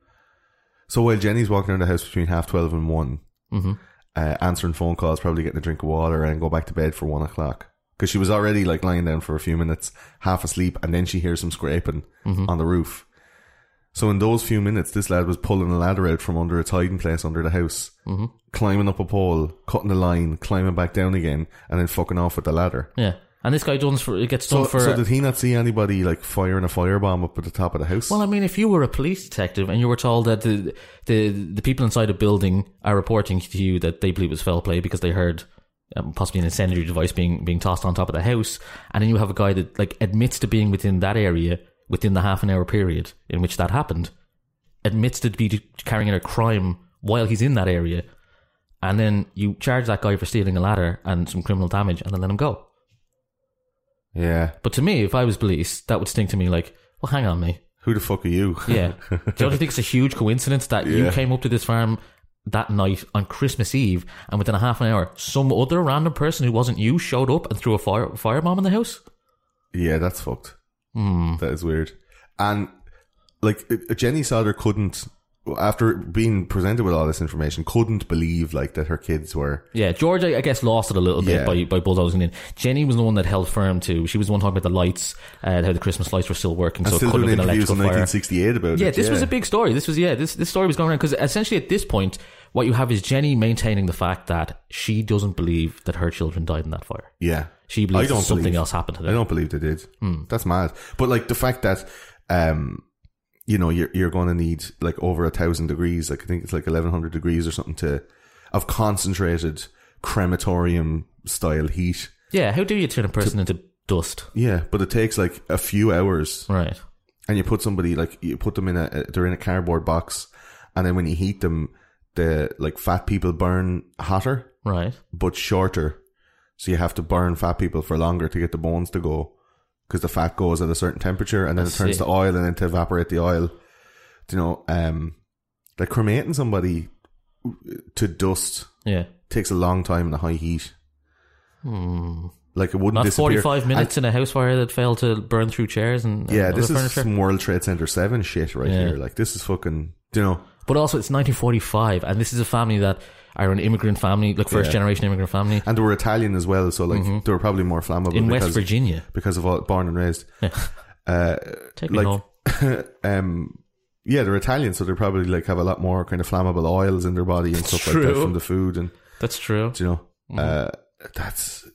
So while Jenny's walking around the house between half twelve and one, mm-hmm. uh, answering phone calls, probably getting a drink of water, and go back to bed for one o'clock. Because she was already like lying down for a few minutes, half asleep, and then she hears some scraping mm-hmm. on the roof. So in those few minutes, this lad was pulling a ladder out from under its hiding place under the house, mm-hmm. climbing up a pole, cutting the line, climbing back down again, and then fucking off with the ladder. Yeah. And this guy done for, it gets done so, for... So did he not see anybody like firing a firebomb up at the top of the house? Well, I mean, if you were a police detective and you were told that the the, the people inside a building are reporting to you that they believe it was foul play because they heard um, possibly an incendiary device being being tossed on top of the house, and then you have a guy that like admits to being within that area within the half an hour period in which that happened, admits to be carrying out a crime while he's in that area, and then you charge that guy for stealing a ladder and some criminal damage and then let him go. Yeah. But to me, if I was police, that would stink to me like, well, hang on, mate. Who the fuck are you? Yeah. Don't you think it's a huge coincidence that yeah. you came up to this farm that night on Christmas Eve, and within a half an hour, some other random person who wasn't you showed up and threw a fire firebomb in the house? Yeah, that's fucked. Mm. That is weird. And, like, Jenny Sodder couldn't after being presented with all this information, couldn't believe like that her kids were. Yeah, George, I I guess, lost it a little bit Yeah. by, by bulldozing in. Jenny was the one that held firm too. She was the one talking about the lights, uh, how the Christmas lights were still working, And so it still could have doing been interviews electrical in fire. nineteen sixty-eight about Yeah, it. this was a big story. This was, yeah, this, this story was going around because essentially at this point, what you have is Jenny maintaining the fact that she doesn't believe that her children died in that fire. Yeah. She believes I don't that something believe- else happened to them. I don't believe they did. Hmm. That's mad. But like the fact that, um, you know, you're you're going to need like over a thousand degrees. Like I think it's like eleven hundred degrees or something to of concentrated crematorium style heat. Yeah, how do you turn a person into dust? Yeah, but it takes like a few hours, Right. and you put somebody like you put them in a they're in a cardboard box, and then when you heat them, the like fat people burn hotter Right. but shorter. So you have to burn fat people for longer to get the bones to go, because the fat goes at a certain temperature and then I it turns see. to oil, and then to evaporate the oil. You know, um, like cremating somebody to dust Yeah. takes a long time in a high heat. Hmm. Like it wouldn't Not disappear. forty-five minutes in a house fire that failed to burn through chairs and And, yeah, and this other is furniture. some World Trade Center seven shit right Yeah. here. Like this is fucking, you know. But also, it's nineteen forty-five, and this is a family that are an immigrant family, like first Yeah. generation immigrant family And they were Italian as well, so like they were probably more flammable Mm-hmm. in because, West Virginia. because of all born and raised. uh, Take me like, home. um, yeah, they're Italian, so they probably like have a lot more kind of flammable oils in their body and stuff like that true. from the food, and That's true. you know, uh, that's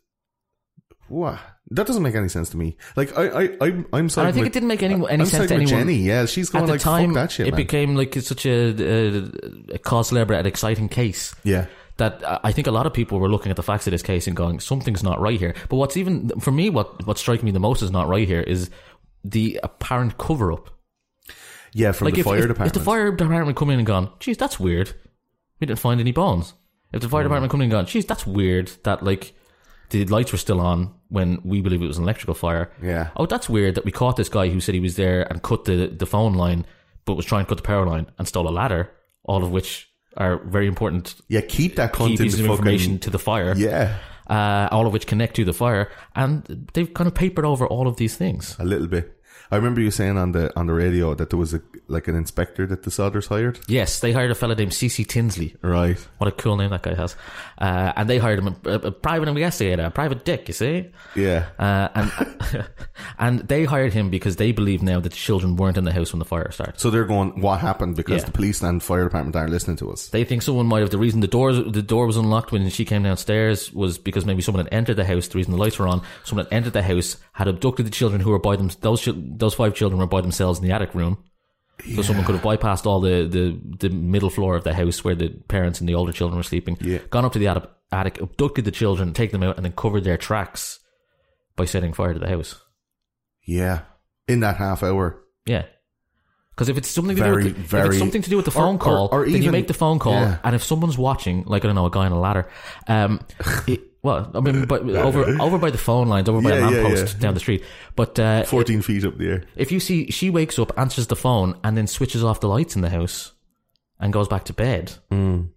what that doesn't make any sense to me. Like I, I, I'm, I'm And sorry. I think it didn't make any, any I'm sense to siding with anyone. Jenny. Yeah, she's going At the like time, fuck that shit, it man. became like such a, a, a cause celebre, an exciting case. yeah, That uh, I think a lot of people were looking at the facts of this case and going, something's not right here. But what's even, for me, what what's striking me the most is not right here is the apparent cover up. yeah, from Like the if, fire if, department. if the fire department come in and gone, geez, that's weird. We didn't find any bones. If the fire department come in and gone, geez, that's weird that like the lights were still on when we believe it was an electrical fire. Yeah. Oh, that's weird that we caught this guy who said he was there and cut the, the phone line, but was trying to cut the power line and stole a ladder, all of which are very important yeah, keep that key cunt pieces into of fucking information to the fire. yeah, Uh, all of which connect to the fire. And they've kind of papered over all of these things. a little bit. I remember you saying on the on the radio that there was a like an inspector that the Sodders hired. Yes, they hired a fella named C C Tinsley. Right. What a cool name that guy has. Uh, and they hired him a, a private investigator, a private dick, you see? Yeah. Uh, and and they hired him because they believe now that the children weren't in the house when the fire started. So they're going, what happened? Because Yeah. the police and fire department aren't listening to us. They think someone might have, the reason the doors, the door was unlocked when she came downstairs was because maybe someone had entered the house, the reason the lights were on, someone had entered the house, had abducted the children who were by them, those, chil- those five children were by themselves in the attic room. So someone could have bypassed all the, the, the middle floor of the house where the parents and the older children were sleeping, Yeah. gone up to the attic, attic, abducted the children, taken them out, and then covered their tracks by setting fire to the house. Yeah. In that half hour. Yeah. Because if it's something to Very, do with the, if very- it's something to do with the phone or- call, or- or then you even- make the phone call, yeah. and if someone's watching, like I don't know, a guy on a ladder, um, it, well, I mean, but over over by the phone lines, over by Yeah, a yeah, lamppost yeah. down the street. But uh, fourteen feet up the air. if you see, she wakes up, answers the phone, and then switches off the lights in the house, and goes back to bed. Mm.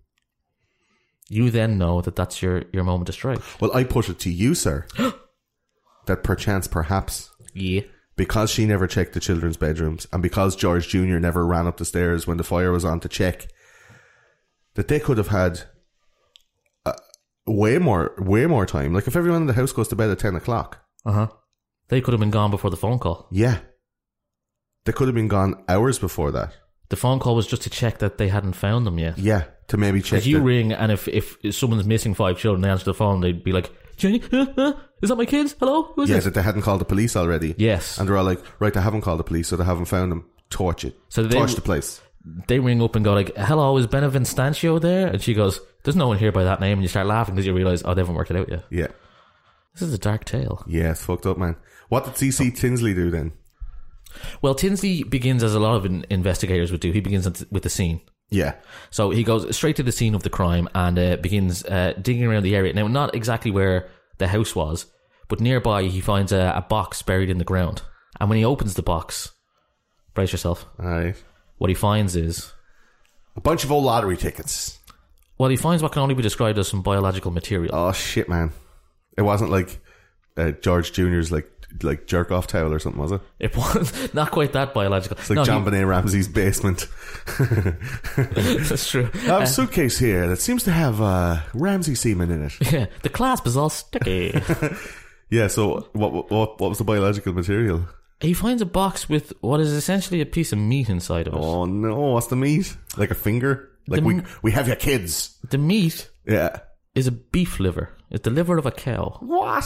You then know that that's your your moment to strike. Well, I put it to you, sir, that perchance, perhaps, Yeah. because she never checked the children's bedrooms, and because George Junior never ran up the stairs when the fire was on to check, that they could have had uh, way more, way more time. Like if everyone in the house goes to bed at ten o'clock, Uh huh. They could have been gone before the phone call. yeah, they could have been gone hours before that. The phone call was just to check that they hadn't found them yet. Yeah, to maybe check. Because you the- ring, and if, if someone's missing five children, they answer the phone, they'd be like, Jenny, uh, uh, is that my kids? Hello? Who is yeah, this? that they hadn't called the police already. Yes. And they're all like, right, they haven't called the police, so they haven't found them. Torch it. So they- Torch the place. They ring up and go like, hello, is Benevinstancio there? And she goes, there's no one here by that name. And you start laughing because you realise, oh, they haven't worked it out yet. Yeah. This is a dark tale. Yeah, it's fucked up, man. What did C C Tinsley do then? Well, Tinsley begins, as a lot of in- investigators would do, he begins at- with the scene. Yeah. So he goes straight to the scene of the crime and uh, begins uh, digging around the area. Now, not exactly where the house was, but nearby he finds a, a box buried in the ground. And when he opens the box, brace yourself, Alright. what he finds is, A bunch of old lottery tickets. well, he finds what can only be described as some biological material. Oh, shit, man. It wasn't like... uh, George Junior's like like jerk off towel or something, was it? It was not quite that biological. It's like no, John he- Benet Ramsey's basement. That's true. I have a suitcase here that seems to have uh, Ramsey semen in it. Yeah, the clasp is all sticky. Yeah, so what, what what was the biological material? He finds a box with what is essentially a piece of meat inside of it. Oh no, what's the meat? Like a finger? Like The we m- we have your kids. The meat Yeah. is a beef liver. It's the liver of a cow. What?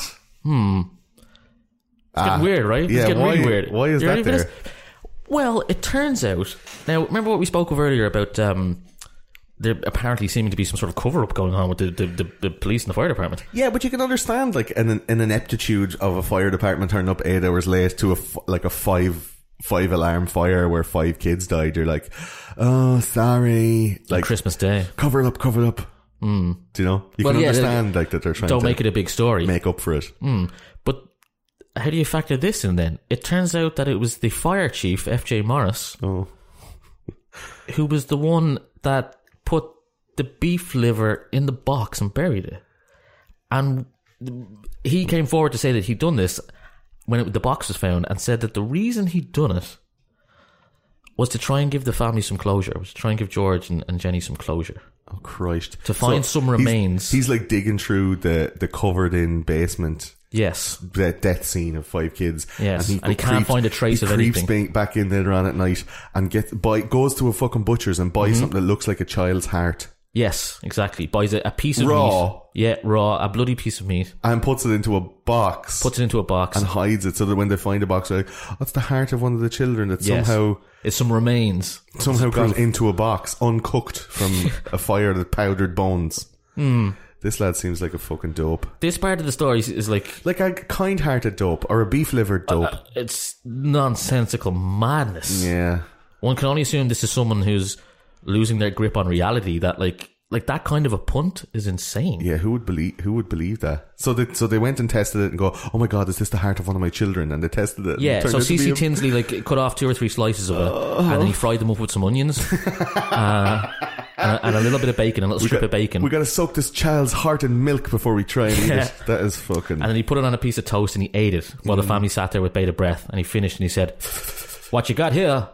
It's getting weird, right? Ah, yeah, it's getting why- really weird. why is You that ready for this? there? Well, it turns out. Now, remember what we spoke of earlier about um, there apparently seeming to be some sort of cover up going on with the, the, the, the police and the fire department. Yeah, but you can understand like an an ineptitude of a fire department turning up eight hours late to a f- like a five five alarm fire where five kids died. You're like, oh, sorry, Like like Christmas Day. cover it up, cover it up. Mm. Do you know? You Well, can yeah, understand like that they're trying Don't to make it a big story. make up for it. But how do you factor this in then? It turns out that it was the fire chief, F J Morris, Oh, who was the one that put the beef liver in the box and buried it. And he came forward to say that he'd done this when it, the box was found, and said that the reason he'd done it was to try and give the family some closure, was to try and give George and, and Jenny some closure. oh Christ! To find some he's- remains. He's, like digging through the the covered in basement. Yes. The death scene of five kids. Yes, and he can't creeps- find a trace he of creeps anything. ba- back in later on at night and get buy goes to a fucking butcher's and buys something that looks like a child's heart Yes, exactly. Buys a, a piece of Raw. meat. Yeah, raw. A bloody piece of meat. and puts it into a box Puts it into a box. and hides it so that when they find a box, they're like, "What's the heart of one of the children that Yes. somehow It's some remains. somehow It's got proof. into a box uncooked from a fire that powdered bones?" Hmm. This lad seems like a fucking dope, This part of the story is, is like, like a kind-hearted dope or a beef-livered dope. uh, it's nonsensical madness. yeah. One can only assume this is someone who's losing their grip on reality. That like, like that kind of a punt is insane. Yeah, who would believe who would believe that? So they so they went and tested it and go, "Oh my god, is this the heart of one of my children?" And they tested it. and it Yeah, turned so out to be C C a- Tinsley like cut off two or three slices of it, and then he fried them up with some onions, uh, and, a, and a little bit of bacon, a little strip got- of bacon, We got to soak this child's heart in milk before we try and eat Yeah. it. That is fucking. and then he put it on a piece of toast and he ate it while Mm. the family sat there with bated breath. And he finished and he said, "What you got here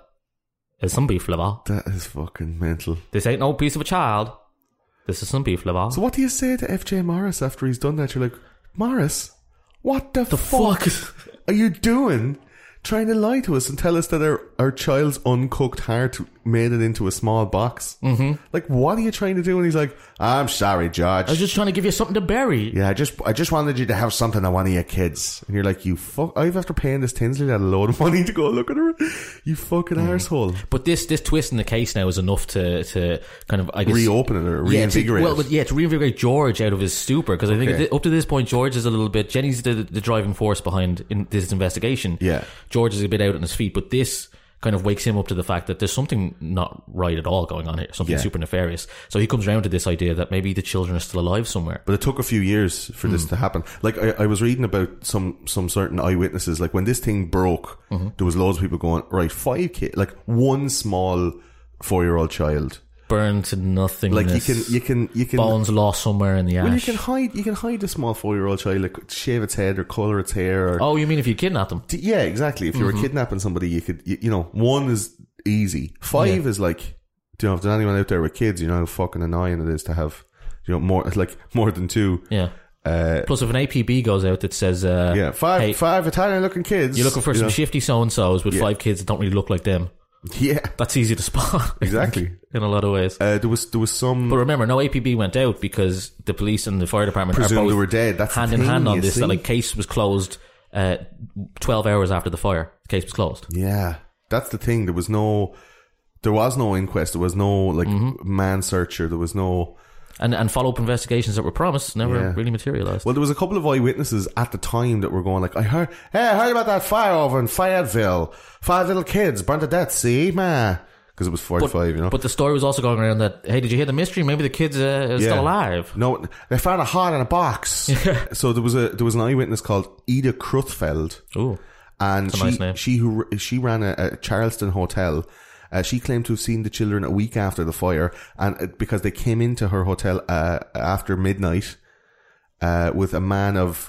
is some beef liver. that is fucking mental. This ain't no piece of a child. This is some beef liver." So what do you say to F J Morris after he's done that? You're like, Morris, what the, the fuck, fuck? are you doing? Trying to lie to us and tell us that our, our child's uncooked heart made it into a small box. Mm-hmm. Like, what are you trying to do? And he's like, I'm sorry, George. I was just trying to give you something to bury. Yeah, I just I just wanted you to have something on one of your kids. And you're like, you fuck, I've after paying this Tinsley that a load of money to go look at her. You fucking Mm. arsehole. But this this twist in the case now is enough to to kind of I guess Reopen it or Yeah, reinvigorate to, well, it. but yeah, to reinvigorate George out of his stupor, because I think Okay. at the- up to this point George is a little bit. Jenny's the, the driving force behind in this investigation. Yeah. George is a bit out on his feet, but this kind of wakes him up to the fact that there's something not right at all going on here, something Yeah. super nefarious. So he comes around to this idea that maybe the children are still alive somewhere. But it took a few years for Mm. this to happen. Like, I, I was reading about some, some certain eyewitnesses. Like, when this thing broke, Mm-hmm. there was loads of people going, right, five kids, like, one small four-year-old child. Burned to nothingness. Like, you can, you can, you can... bones lost somewhere in the ash. Well, you can hide, you can hide a small four-year-old child, like, shave its head or colour its hair or... Oh, you mean if you kidnap them? D- Yeah, exactly. If you Mm-hmm. were kidnapping somebody, you could, you, you know, one is easy. Five Yeah. is like, do you know, if there's anyone out there with kids, you know how fucking annoying it is to have, you know, more, like, more than two. Yeah. Uh, Plus, if an A P B goes out that says, uh, yeah, five, hey, five Italian looking kids. you're looking for you some know. shifty so-and-sos with Yeah. five kids that don't really look like them. Yeah, That's easy to spot. I think, exactly. in a lot of ways. Uh, there was, there was some, But remember, no A P B went out because the police and the fire department are presumed both they were dead. That's hand the in thing, hand on you this. see? That like case was closed uh, twelve hours after the fire. The case was closed. Yeah, that's the thing. There was no, there was no inquest. There was no, like, Mm-hmm. man searcher. There was no, And and follow-up investigations that were promised never Yeah. really materialised. well, there was a couple of eyewitnesses at the time that were going like, I heard, hey, I heard about that fire over in Fayetteville. Five little kids burned to death, see, man. Because it was forty-five, you know. But the story was also going around that, hey, did you hear the mystery? Maybe the kid's uh, is Yeah. still alive. No, they found a heart in a box. So there was a there was an eyewitness called Ida Kruthfeld, Ooh. and That's a she nice name. she who she ran a, a Charleston hotel. Uh, she claimed to have seen the children a week after the fire, and uh, because they came into her hotel uh, after midnight uh, with a man of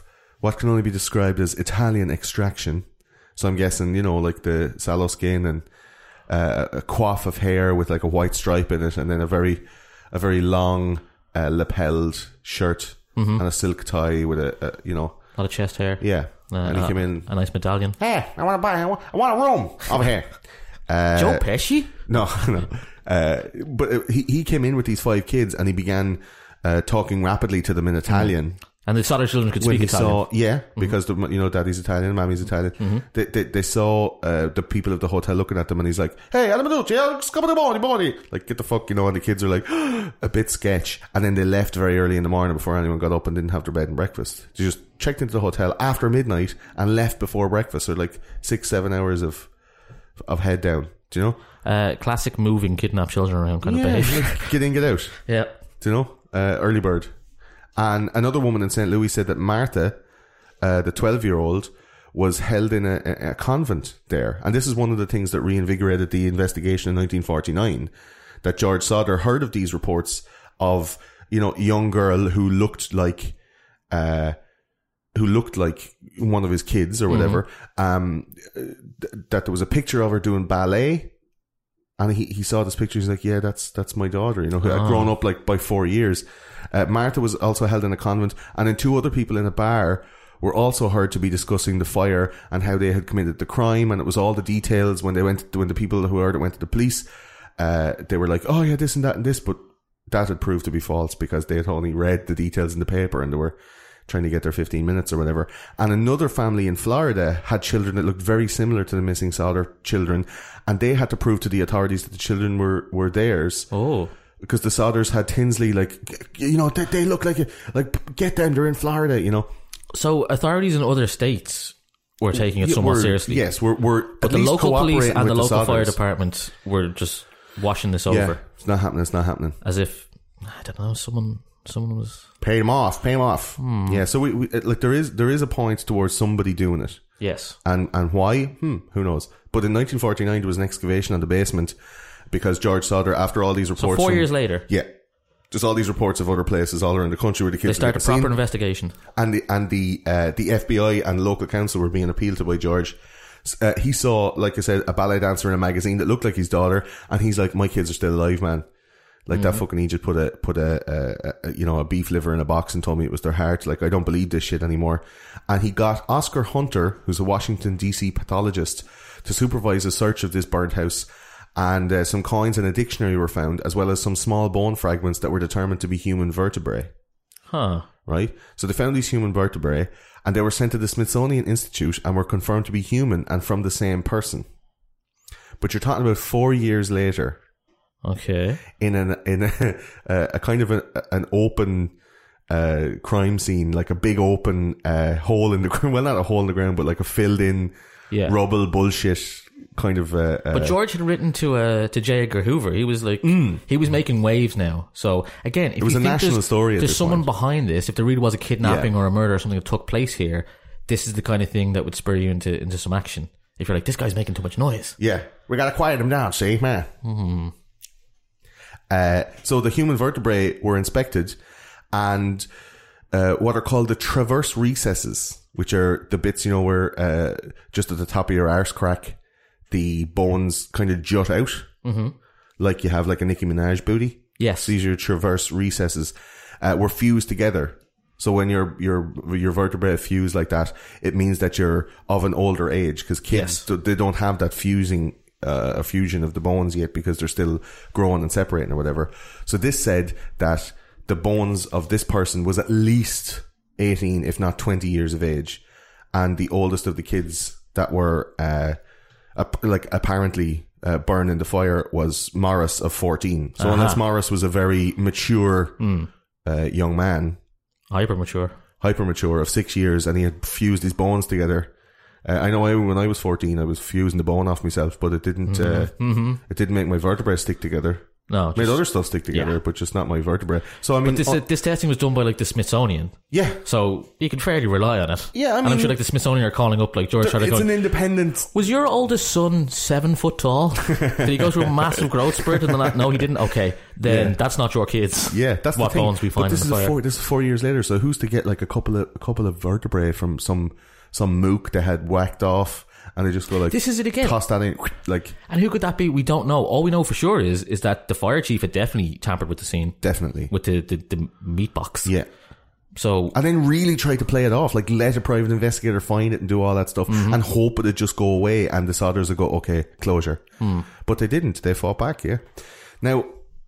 what can only be described as Italian extraction. So I'm guessing, you know, like the sallow skin and uh, a coif of hair with like a white stripe in it, and then a very, a very long uh, lapelled shirt mm-hmm. and a silk tie with a, a, you know, a lot of chest hair. Yeah, uh, and he uh, came in. A nice medallion. Hey, I want to buy. I want, I want a room over here. Uh, Joe Pesci? No, no. Uh, but uh, he he came in with these five kids, and he began uh, talking rapidly to them in Italian. Mm. And they saw their children could When speak he Italian. saw, yeah, because mm-hmm. the, you know, daddy's Italian, mommy's Italian. Mm-hmm. They, they they saw uh, the people of the hotel looking at them, and he's like, "Hey, like get the fuck," you know. And the kids are like, a bit sketch. And then they left very early in the morning before anyone got up and didn't have their bed and breakfast. They just checked into the hotel after midnight and left before breakfast. So like six, seven hours of of head down. Do you know? Uh, classic moving, kidnap children around kind yeah, of behavior. Like, get in, get out. Yeah. Do you know? Uh, early bird. And another woman in Saint Louis said that Martha, uh, the twelve-year-old, was held in a, a convent there. And this is one of the things that reinvigorated the investigation in nineteen forty-nine, that George Sodder heard of these reports of, you know, a young girl who looked like, uh, who looked like one of his kids or whatever, mm-hmm. um, th- that there was a picture of her doing ballet. And he, he saw this picture. He's like, yeah, that's that's my daughter, you know, who had oh. grown up like by four years. Uh, Martha was also held in a convent, and then two other people in a bar were also heard to be discussing the fire and how they had committed the crime. And it was all the details when they went, when the people who heard it went to the police. Uh, they were like, oh yeah, this and that and this, but that had proved to be false because they had only read the details in the paper and they were trying to get their fifteen minutes or whatever. And another family in Florida had children that looked very similar to the missing Sodder children, and they had to prove to the authorities that the children were, were theirs. Oh. Because the Sodders had Tinsley, like, you know, they, they look like, a, like, get them, they're in Florida, you know. So authorities in other states were taking it somewhat we're, seriously. Yes, we're, we're but at the least local police and the with local the fire Sodders. department were just washing this Yeah, over. it's not happening, it's not happening. As if, I don't know, someone... Someone was pay him off, pay him off. Hmm. Yeah, so we, we like there is there is a point towards somebody doing it. Yes, and and why? Hmm, who knows? But in nineteen forty-nine, there was an excavation on the basement because George Sodder, after all these reports, so four from, years later, yeah, just all these reports of other places all around the country where the kids they start a proper seen, investigation, and the and the uh, the F B I and local council were being appealed to by George. Uh, he saw, like I said, a ballet dancer in a magazine that looked like his daughter, and he's like, "My kids are still alive, man." Like mm-hmm. that fucking Egypt put a put a, a, a you know a beef liver in a box and told me it was their heart. Like, I don't believe this shit anymore. And he got Oscar Hunter, who's a Washington D C pathologist, to supervise a search of this burnt house. And uh, some coins and a dictionary were found, as well as some small bone fragments that were determined to be human vertebrae. Huh. Right. So they found these human vertebrae, and they were sent to the Smithsonian Institute and were confirmed to be human and from the same person. But you're talking about four years later. Okay. In an in a, a, a kind of a, an open uh, crime scene, like a big open uh, hole in the ground. Well, not a hole in the ground, but like a filled in yeah. rubble bullshit kind of. Uh, but George had written to uh, to J. Edgar Hoover. He was like, mm. he was making waves now. So again, if it was you a think national there's, story. At there's this someone point. behind this. If there really was a kidnapping yeah. or a murder or something that took place here, this is the kind of thing that would spur you into into some action. If you're like, this guy's making too much noise. Yeah, we gotta quiet him down. See, man. Mm-hmm. Uh, so the human vertebrae were inspected, and uh, what are called the traverse recesses, which are the bits, you know, where uh, just at the top of your arse crack, the bones kind of jut out, mm-hmm. like you have like a Nicki Minaj booty. Yes, these are traverse recesses. Uh, were fused together. So when your your your vertebrae fuse like that, it means that you're of an older age, because kids yes. they don't have that fusing. Uh, a fusion of the bones yet, because they're still growing and separating or whatever. So this said that the bones of this person was at least eighteen, if not twenty years of age, and the oldest of the kids that were uh, ap- like apparently uh, burned in the fire was Morris of fourteen. So uh-huh. unless Morris was a very mature mm. uh, young man, hyper mature, hyper mature of six years, and he had fused his bones together. Uh, I know I, when I was fourteen, I was fusing the bone off myself, but it didn't. Mm-hmm. Uh, mm-hmm. It didn't make my vertebrae stick together. No, Made just- other stuff stick together, yeah. but just not my vertebrae. So I mean, But this oh, this testing was done by like the Smithsonian, yeah, so you can fairly rely on it. Yeah, I and I'm mean- sure like the Smithsonian are calling up like George trying to it's go. an independent. Was your oldest son seven foot tall? Did he go through a massive growth spurt and that? No, he didn't. Okay, then Yeah. that's not your kids. Yeah, that's what the thing. bones we But find this in the is a fire. four. This is four years later. So who's to get like a couple of a couple of vertebrae from some some mook they had whacked off, and they just go like This is it again. Toss that in, like And who could that be? We don't know. All we know for sure is is that the fire chief had definitely tampered with the scene, definitely. with the the, the meat box. Yeah. So And then really try to play it off, like let a private investigator find it and do all that stuff, Mm-hmm. and hope it'd just go away, and the Sodders would go, okay, closure. Hmm. But they didn't. They fought back. Yeah. Now,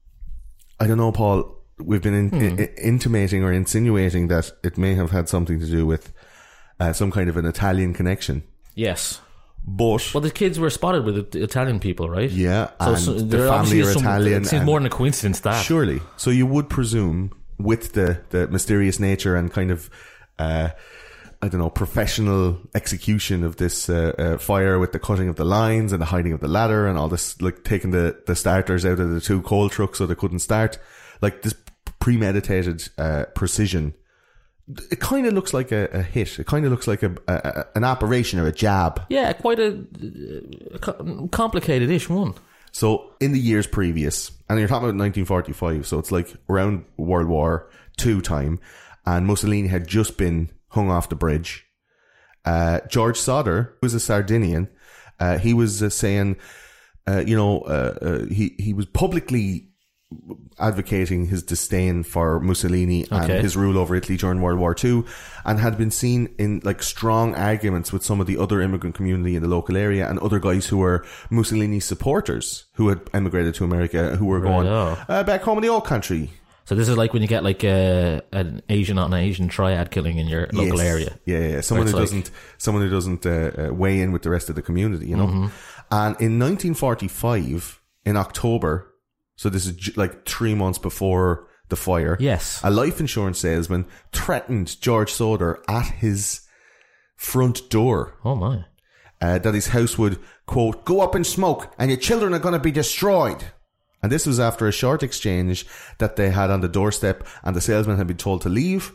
I don't know, Paul. We've been in, Hmm. I- intimating or insinuating that it may have had something to do with uh, some kind of an Italian connection, yes. but Well, the kids were spotted with the Italian people, right? yeah, So, and so the there family obviously are is some, Italian. It seems and- more than a coincidence that. Surely. So you would presume, with the, the mysterious nature and kind of, uh, I don't know, professional execution of this uh, uh, fire, with the cutting of the lines and the hiding of the ladder and all this, like taking the, the starters out of the two coal trucks so they couldn't start, like this premeditated uh, precision. It kind of looks like a, a hit. It kind of looks like a, a, a an operation or a jab. Yeah, quite a, a co- complicated-ish one. So in the years previous, and you're talking about nineteen forty-five, so it's like around World War Two time, and Mussolini had just been hung off the bridge. Uh, George Sodder, who was a Sardinian, uh, he was uh, saying, uh, you know, uh, uh, he, he was publicly advocating his disdain for Mussolini and Okay. his rule over Italy during World War Two, and had been seen in like strong arguments with some of the other immigrant community in the local area and other guys who were Mussolini supporters who had emigrated to America, who were going Right, oh. uh, back home in the old country. So this is like when you get like a, an Asian on an Asian triad killing in your local Yes. area. Yeah, yeah, yeah. Someone who Where it's doesn't, someone who doesn't uh, uh, weigh in with the rest of the community, you know. Mm-hmm. And in nineteen forty-five, in October, so this is j- like three months before the fire. Yes. A life insurance salesman threatened George Soder at his front door Oh my. uh, that his house would, quote, go up in smoke and your children are going to be destroyed. And this was after a short exchange that they had on the doorstep, and the salesman had been told to leave.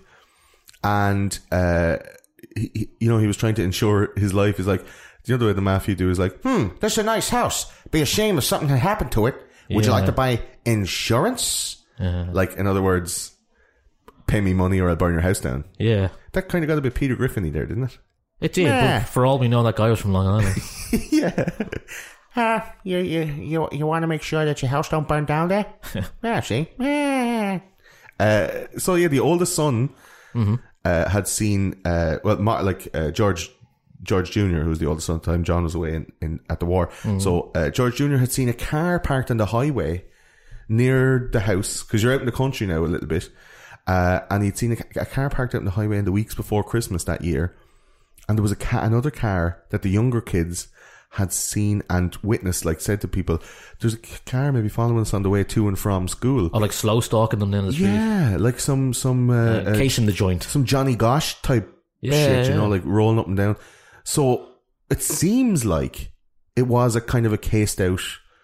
And, uh, he, he- you know, he was trying to ensure his life. He's like, you know, the way the mafia do is like, hmm, That's a nice house. Be a shame if something had happened to it. would you Yeah. like to buy insurance? Like, in other words, pay me money or I'll burn your house down. Yeah. That kind of got a bit Peter Griffin-y there, didn't it? It did, Yeah. but for all we know, that guy was from Long Island. Yeah. Uh, you, you, you, you want to make sure that your house don't burn down there? Yeah, see? Yeah. Uh, so yeah, the oldest son uh, had seen uh, well, Mar- like uh, George George Junior, who was the oldest son at the time. John was away in, in at the war, so uh, George Junior had seen a car parked on the highway near the house, because you're out in the country now a little bit, uh, and he'd seen a, a car parked out in the highway in the weeks before Christmas that year, and there was a ca- another car that the younger kids had seen and witnessed, like said to people, there's a car maybe following us on the way to and from school. Or like slow stalking them down the street. Yeah, like some some uh, Uh, uh, casing the joint. some Johnny Gosh type Yeah, shit, you yeah. know, like rolling up and down. So it seems like it was a kind of a cased out,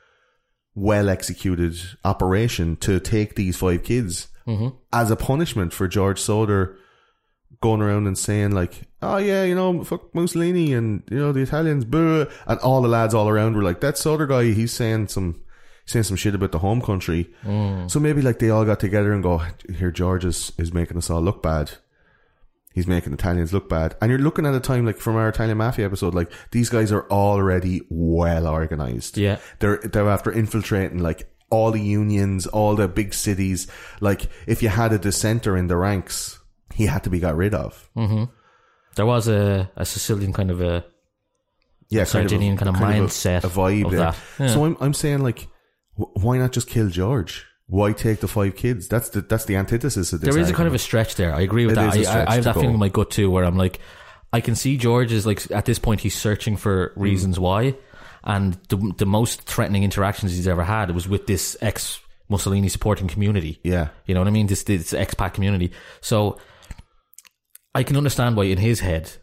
well executed operation to take these five kids Mm-hmm. as a punishment for George Soder going around and saying like, oh yeah, you know, fuck Mussolini and, you know, the Italians, boo. And all the lads all around were like, that Soder guy, he's saying some saying some shit about the home country. Mm. So maybe like they all got together and go, here, George is, is making us all look bad. He's making Italians look bad. And you're looking at a time like from our Italian Mafia episode, like these guys are already well organized. Yeah. They're, they're after infiltrating like all the unions, all the big cities. Like if you had a dissenter in the ranks, he had to be got rid of. Mm-hmm. There was a, a Sicilian kind of a Yeah, Sardinian kind of a- mindset a, vibe of there. that. Yeah. So I'm I'm saying like, wh- why not just kill George? Why take the five kids? That's the that's the antithesis of this. There is a kind of a argument. stretch there. I agree with It that. is a I, stretch I, I have to that go. feeling in my gut too, where I'm like, I can see George is like at this point he's searching for reasons why, and the the most threatening interactions he's ever had was with this ex Mussolini supporting community. Yeah. You know what I mean? This this expat community. So I can understand why in his head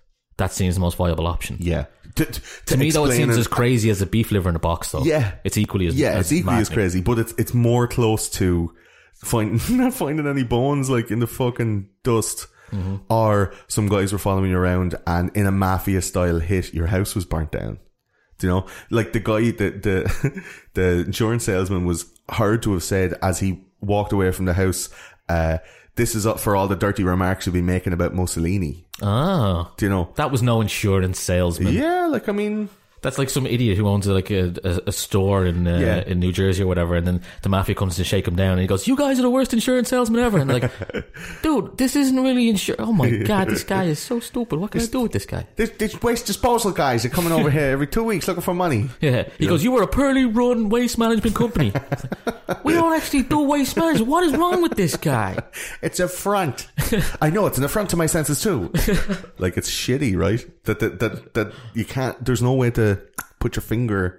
that seems the most viable option. Yeah. To, to, To me, though, it explain seems as crazy as a beef liver in a box, though. Yeah. It's equally as Yeah, as it's equally as maddening. crazy, but it's it's more close to finding not finding any bones like in the fucking dust, Mm-hmm. or some guys were following you around and in a mafia style hit, your house was burnt down. Do you know, like the guy, the the the insurance salesman was heard to have said as he walked away from the house, uh, "This is up for all the dirty remarks you'll be making about Mussolini." Ah, Do you know? that was no insurance salesman. Yeah, like I mean. That's like some idiot who owns like a, a, a store in uh, Yeah. in New Jersey or whatever, and then the mafia comes to shake him down, and he goes, "You guys are the worst insurance salesman ever." And they're like, dude, this isn't really insurance. Oh my god, this guy is so stupid. What can I do with this guy? These, these waste disposal guys are coming over here every two weeks looking for money. Yeah, he goes, "You were a poorly run waste management company." Like, we don't actually do waste management. What is wrong with this guy? It's a front. I know it's an affront to my senses too. Like it's shitty, right? That that that that you can't. There's no way to put your finger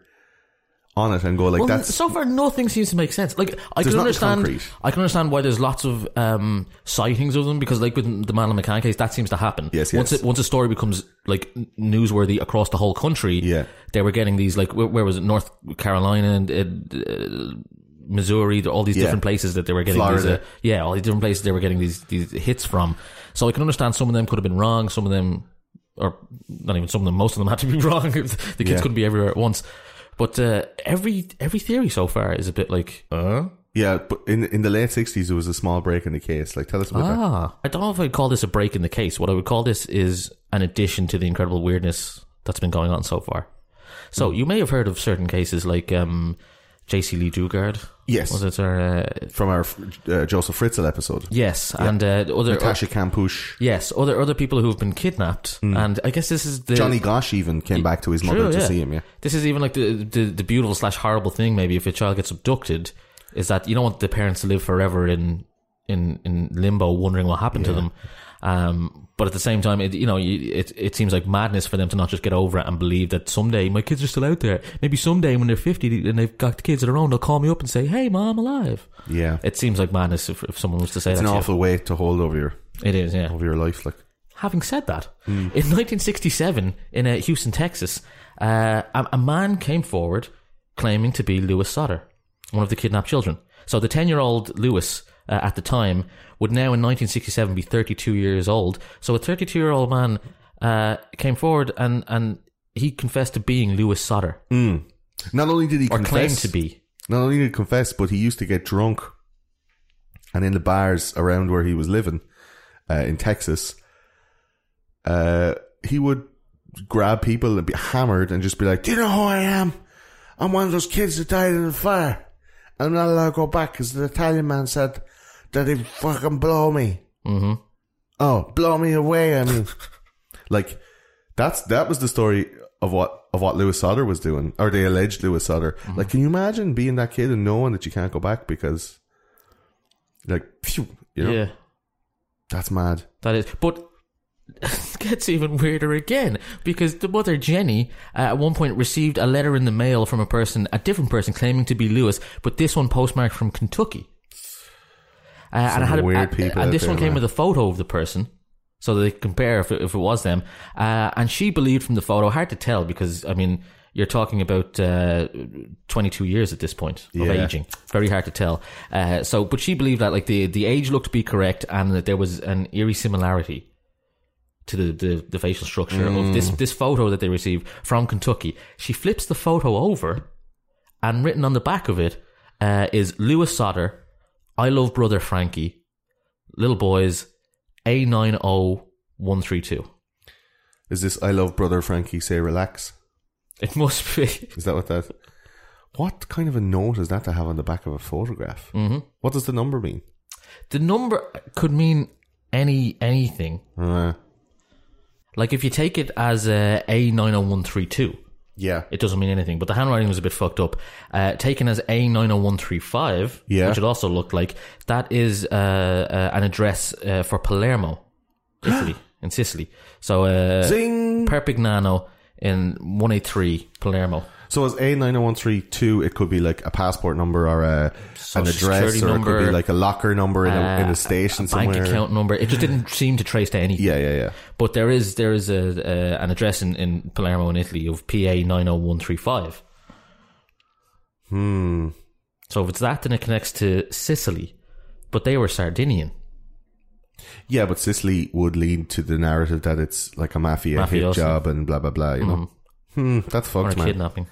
on it and go like Well, that's. so far nothing seems to make sense. Like I There's can nothing understand, concrete. I can understand why there's lots of um, sightings of them, because like with the Madeleine McCann case, that seems to happen. Yes, Once yes. it, once a story becomes like n- newsworthy across the whole country, Yeah. they were getting these like where, where was it, North Carolina and uh, Missouri, all these Yeah. different places that they were getting these, Florida. uh, yeah, all these different places they were getting these these hits from. So I can understand some of them could have been wrong, some of them, or not even some of them, most of them had to be wrong. The kids Yeah. couldn't be everywhere at once. But uh, every every theory so far is a bit like, uh? Yeah, but in in the late sixties there was a small break in the case. Like, tell us about that. Ah. I don't know if I'd call this a break in the case. What I would call this is an addition to the incredible weirdness that's been going on so far. So you may have heard of certain cases like um, J C Lee Dugard. Yes. Was it her? Uh, From our uh, Joseph Fritzl episode. yes, and uh, other Natasha Kampusch. yes, other other people who have been kidnapped, and I guess this is the Johnny Gosh even came back to his mother True, to yeah. see him, yeah. This is even like the, the the beautiful slash horrible thing. Maybe if a child gets abducted, is that you don't want the parents to live forever in in in limbo, wondering what happened to them. Um, but at the same time, it, you know, you, it it seems like madness for them to not just get over it and believe that someday my kids are still out there. Maybe someday when they're fifty and they've got kids of their own, they'll call me up and say, "Hey, mom, I'm alive." Yeah. It seems like madness if, if someone was to say It's that. an to you. awful weight to hold over your It is, yeah. over your life, like. Having said that, in nineteen sixty-seven, in uh, Houston, Texas, uh, a, a man came forward claiming to be Lewis Sodder, one of the kidnapped children. So the ten-year-old Lewis, uh, at the time, would now in nineteen sixty-seven be thirty-two years old. So a thirty-two-year-old man uh, came forward and, and he confessed to being Lewis Sodder, Mm. Not only did he or confess, claimed to be. Not only did he confess, but he used to get drunk, and in the bars around where he was living, uh, in Texas, uh, he would grab people and be hammered and just be like, "Do you know who I am? I'm one of those kids that died in the fire. I'm not allowed to go back because the Italian man said that he'd fucking blow me. Mm-hmm. Oh, blow me away, I mean." Like, that's that was the story of what of what Lewis Sodder was doing, or the alleged Lewis Sodder. Mm-hmm. Like, can you imagine being that kid and knowing that you can't go back because, like, phew, you know, Yeah, that's mad. that is. But it gets even weirder again, because the mother, Jenny, uh, at one point received a letter in the mail from a person, a different person, claiming to be Lewis, but this one postmarked from Kentucky. Uh, and it had a, weird uh, people and out this there, one came man. with a photo of the person, so that they could compare if it, if it was them. Uh, and she believed from the photo, hard to tell because, I mean, you're talking about uh, twenty-two years at this point of Yeah. aging. Very hard to tell. Uh, so, but she believed that like the, the age looked to be correct and that there was an eerie similarity to the, the, the facial structure Mm. of this, this photo that they received from Kentucky. She flips the photo over, and written on the back of it uh, is Lewis Sodder, I love brother Frankie, little boys, A nine oh one three two. Is this I love brother Frankie, say relax? It must be. Is that what that? What kind of a note is that to have on the back of a photograph? Mm-hmm. What does the number mean? The number could mean any anything. Uh, Like if you take it as uh, A nine oh one three two, yeah. it doesn't mean anything. But the handwriting was a bit fucked up. Uh, taken as A nine oh one three five, Yeah. which it also looked like, that is uh, uh, an address uh, for Palermo, Italy, in Sicily. So uh, Zing! Perpignano in one eighty-three Palermo. So as A nine oh one three two, it could be like a passport number or a, an address, security or number, it could be like a locker number in a, uh, in a station a somewhere. bank account number. It just didn't seem to trace to anything. Yeah, yeah, yeah. But there is there is a, a an address in, in Palermo in Italy of P A nine oh one three five. Hmm. So if it's that, then it connects to Sicily, but they were Sardinian. Yeah, but Sicily would lead to the narrative that it's like a mafia hit Mafioso. job and blah blah blah. You know, hmm, that's Or fucked, a man. kidnapping.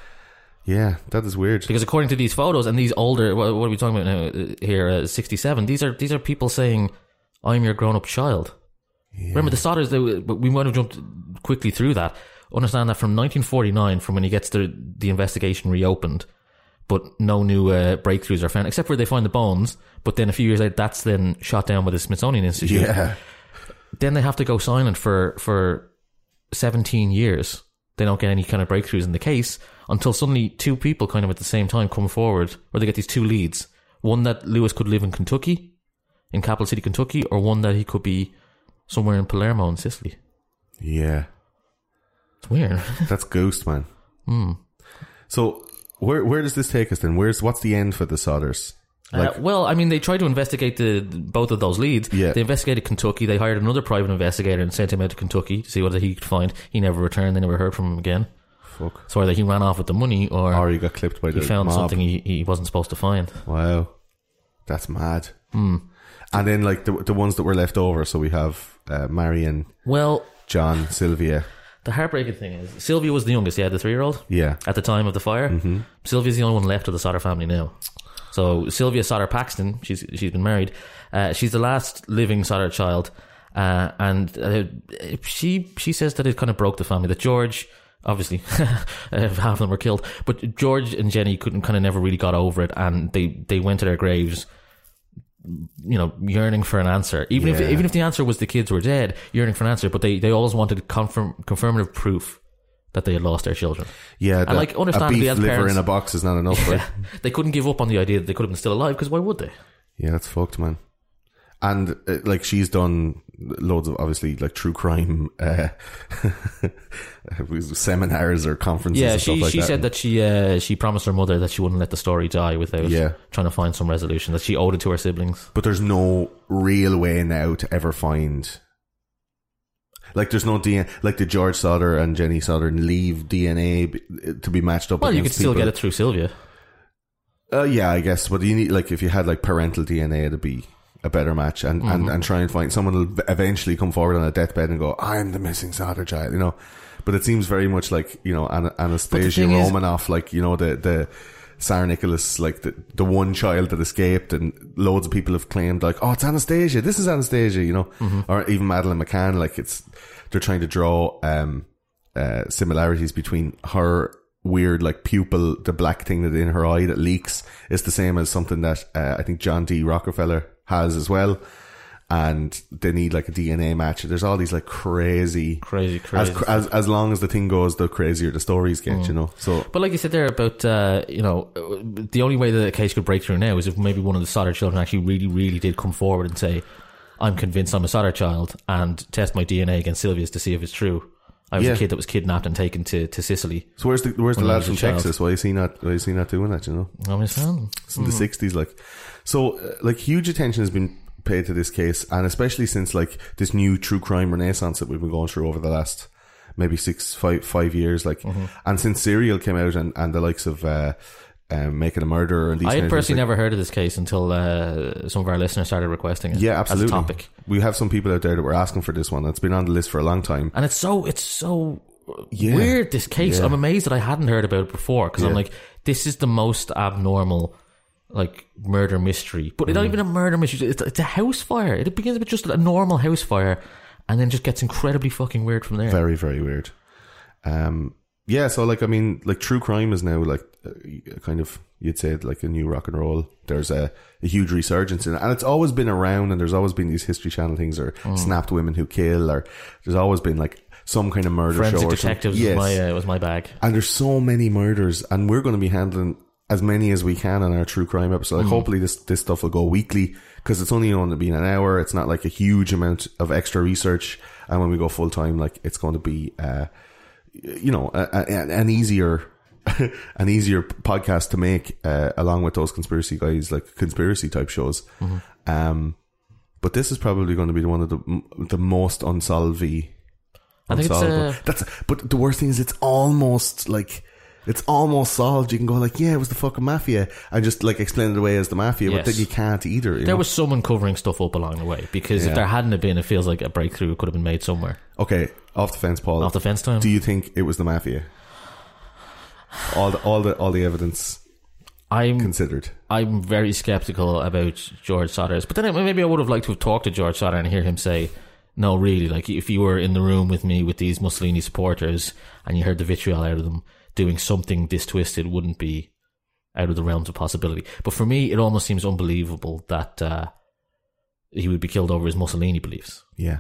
Yeah, that is weird. Because according to these photos and these older, what, what are we talking about now uh, here? Uh, sixty-seven. These are these are people saying, "I'm your grown-up child." Yeah. Remember the Sodders? They, we might have jumped quickly through that. Understand that from nineteen forty-nine, from when he gets the the investigation reopened, but no new uh, breakthroughs are found, except where they find the bones. But then a few years later, that's then shot down by the Smithsonian Institute. Yeah. Then they have to go silent for for seventeen years. They don't get any kind of breakthroughs in the case until suddenly two people kind of at the same time come forward, or they get these two leads. One that Lewis could live in Kentucky, in Capital City, Kentucky, or one that he could be somewhere in Palermo in Sicily. Yeah. It's weird. That's ghost, man. Hmm. So where where does this take us then? Where's what's the end for the Sodders? Like, uh, well, I mean, they tried to investigate the both of those leads. Yeah. They investigated Kentucky. They hired another private investigator and sent him out to Kentucky to see what he could find. He never returned. They never heard from him again. fuck. So either he ran off with the money, or, Or he got clipped by he the found mob. something he, he wasn't supposed to find. Wow, that's mad. Hmm. And then like the the ones that were left over. So we have uh, Marion, Well, John, Sylvia. the heartbreaking thing is, Sylvia was the youngest. Yeah, the three-year-old. Yeah. At the time of the fire, mm-hmm. Sylvia's the only one left of the Sodder family now. So Sylvia Sodder Paxton, she's she's been married. Uh, she's the last living Sodder child, uh, and uh, she she says that it kind of broke the family. That George, obviously, half of them were killed, but George and Jenny couldn't kind of never really got over it, and they they went to their graves, you know, yearning for an answer. Even Yeah. if even if the answer was the kids were dead, yearning for an answer, but they they always wanted confirm confirmative proof that they had lost their children. Yeah, And, like, a understandably, beef as liver parents- in a box is not enough, right? They couldn't give up on the idea that they could have been still alive, because why would they? Yeah, that's fucked, man. And uh, like she's done loads of obviously like true crime uh, seminars or conferences. Yeah, and she stuff like she that. said that she uh, she promised her mother that she wouldn't let the story die without Yeah. trying to find some resolution, that she owed it to her siblings. But there's no real way now to ever find. Like, there's no D N A. Like, did George Sodder and Jenny Sodder leave D N A b- to be matched up Well, you could against still people? get it through Sylvia. Uh, yeah, I guess. But you need, like, if you had like parental D N A, it'd be a better match, and, Mm-hmm. and, and try and find someone will eventually come forward on a deathbed and go, I'm the missing Sodder child, you know. But it seems very much like, you know, An- Anastasia thing is- Romanoff, like, you know, the the Tsar Nicholas, like the the one child that escaped, and loads of people have claimed like, oh, it's Anastasia, this is Anastasia, you know, Mm-hmm. or even Madeleine McCann, like it's they're trying to draw um uh similarities between her weird like pupil, the black thing that in her eye that leaks is the same as something that uh, I think John D. Rockefeller has as well, and they need like a D N A match. There's all these like crazy, Crazy, as crazy. as as long as the thing goes, the crazier the stories get, you know. So But like you said there about, uh, you know, the only way that the case could break through now is if maybe one of the Sodder children actually really, really did come forward and say, I'm convinced I'm a Sodder child, and test my D N A against Sylvia's to see if it's true. I was Yeah. a kid that was kidnapped and taken to, to Sicily. So where's the where's the When I lad was a from child. Texas? Why is he not why is he not doing that? You know, I understand. it's in the sixties, like so. Uh, like huge attention has been paid to this case, and especially since like this new true crime renaissance that we've been going through over the last maybe six five five years. Like, Mm-hmm. and since Serial came out, and, and the likes of uh, um, Making a Murderer, and these I kind had of personally things, like- never heard of this case until uh, some of our listeners started requesting it. Yeah, absolutely. As a topic. We have some people out there that were asking for this one. It's been on the list for a long time. And it's so it's so Yeah. weird, this case. Yeah. I'm amazed that I hadn't heard about it before, because I'm Yeah. like, this is the most abnormal like murder mystery. But it's not even a murder mystery. It's, it's a house fire. It begins with just a normal house fire, and then just gets incredibly fucking weird from there. Very, very weird. Um, yeah, so like, I mean, like true crime is now like uh, kind of, you'd say like a new rock and roll. There's a, a huge resurgence in it, and it's always been around, and there's always been these History Channel things, or Mm. Snapped Women Who Kill, or there's always been like some kind of murder Forensic show or Detectives something. was Yes. my uh, was my bag. And there's so many murders, and we're going to be handling as many as we can on our true crime episode. Like, hopefully this, this stuff will go weekly, because it's only going to be an hour. It's not like a huge amount of extra research. And when we go full time, like, it's going to be, uh, you know, a, a, an easier, an easier podcast to make, uh, along with those conspiracy guys, like conspiracy type shows. Mm-hmm. Um, but this is probably going to be one of the the most unsolvy. I think it's uh, that's. But the worst thing is, it's almost like it's almost solved. You can go like, yeah, it was the fucking mafia, and just like explain it away as the mafia. Yes. But then you can't either. You there know? was someone covering stuff up along the way, because Yeah. if there hadn't have been, it feels like a breakthrough could have been made somewhere. Okay, off the fence, Paul. Off the fence time. Do you think it was the mafia? All the all the all the evidence I'm considered. I'm very skeptical about George Sodders, but then maybe I would have liked to have talked to George Sodders and hear him say, no, really, like if you were in the room with me with these Mussolini supporters and you heard the vitriol out of them, doing something this twisted wouldn't be out of the realms of possibility. But for me, it almost seems unbelievable that uh, he would be killed over his Mussolini beliefs. Yeah.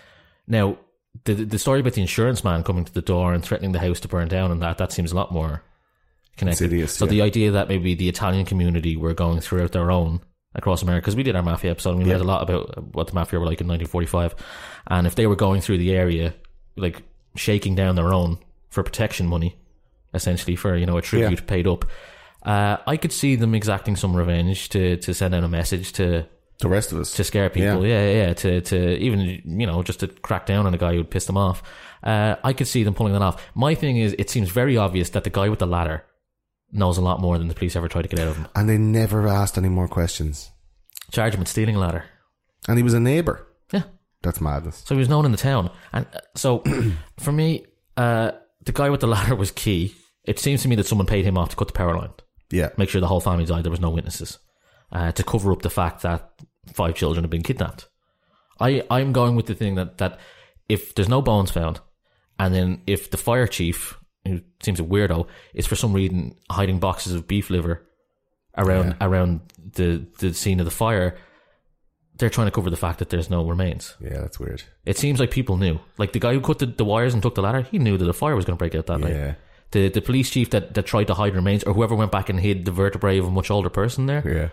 Now, the the story about the insurance man coming to the door and threatening the house to burn down and that, that seems a lot more connected. Insidious, so yeah. the idea that maybe the Italian community were going throughout their own across America, because we did our mafia episode and we Yeah. learned a lot about what the mafia were like in nineteen forty-five. And if they were going through the area, like shaking down their own for protection money, essentially for, you know, a tribute Yeah. paid up, uh, I could see them exacting some revenge to, to send out a message to The rest of us. to scare people, yeah, yeah, yeah to, to even, you know, just to crack down on a guy who would piss them off. Uh, I could see them pulling that off. My thing is, it seems very obvious that the guy with the ladder knows a lot more than the police ever tried to get out of him. And they never asked any more questions. Charge him with stealing a ladder. And he was a neighbour. Yeah. That's madness. So he was known in the town. And uh, so, for me, uh, the guy with the ladder was key. It seems to me that someone paid him off to cut the power line. Yeah. Make sure the whole family died, there was no witnesses. Uh, to cover up the fact that five children have been kidnapped. I, I'm going with the thing that, that if there's no bones found, and then if the fire chief, who seems a weirdo, is for some reason hiding boxes of beef liver around Yeah. around the, the scene of the fire, they're trying to cover the fact that there's no remains. Yeah, that's weird. It seems like people knew. Like the guy who cut the, the wires and took the ladder, he knew that a fire was going to break out that Yeah. night. The the police chief that, that tried to hide remains, or whoever went back and hid the vertebrae of a much older person there, Yeah.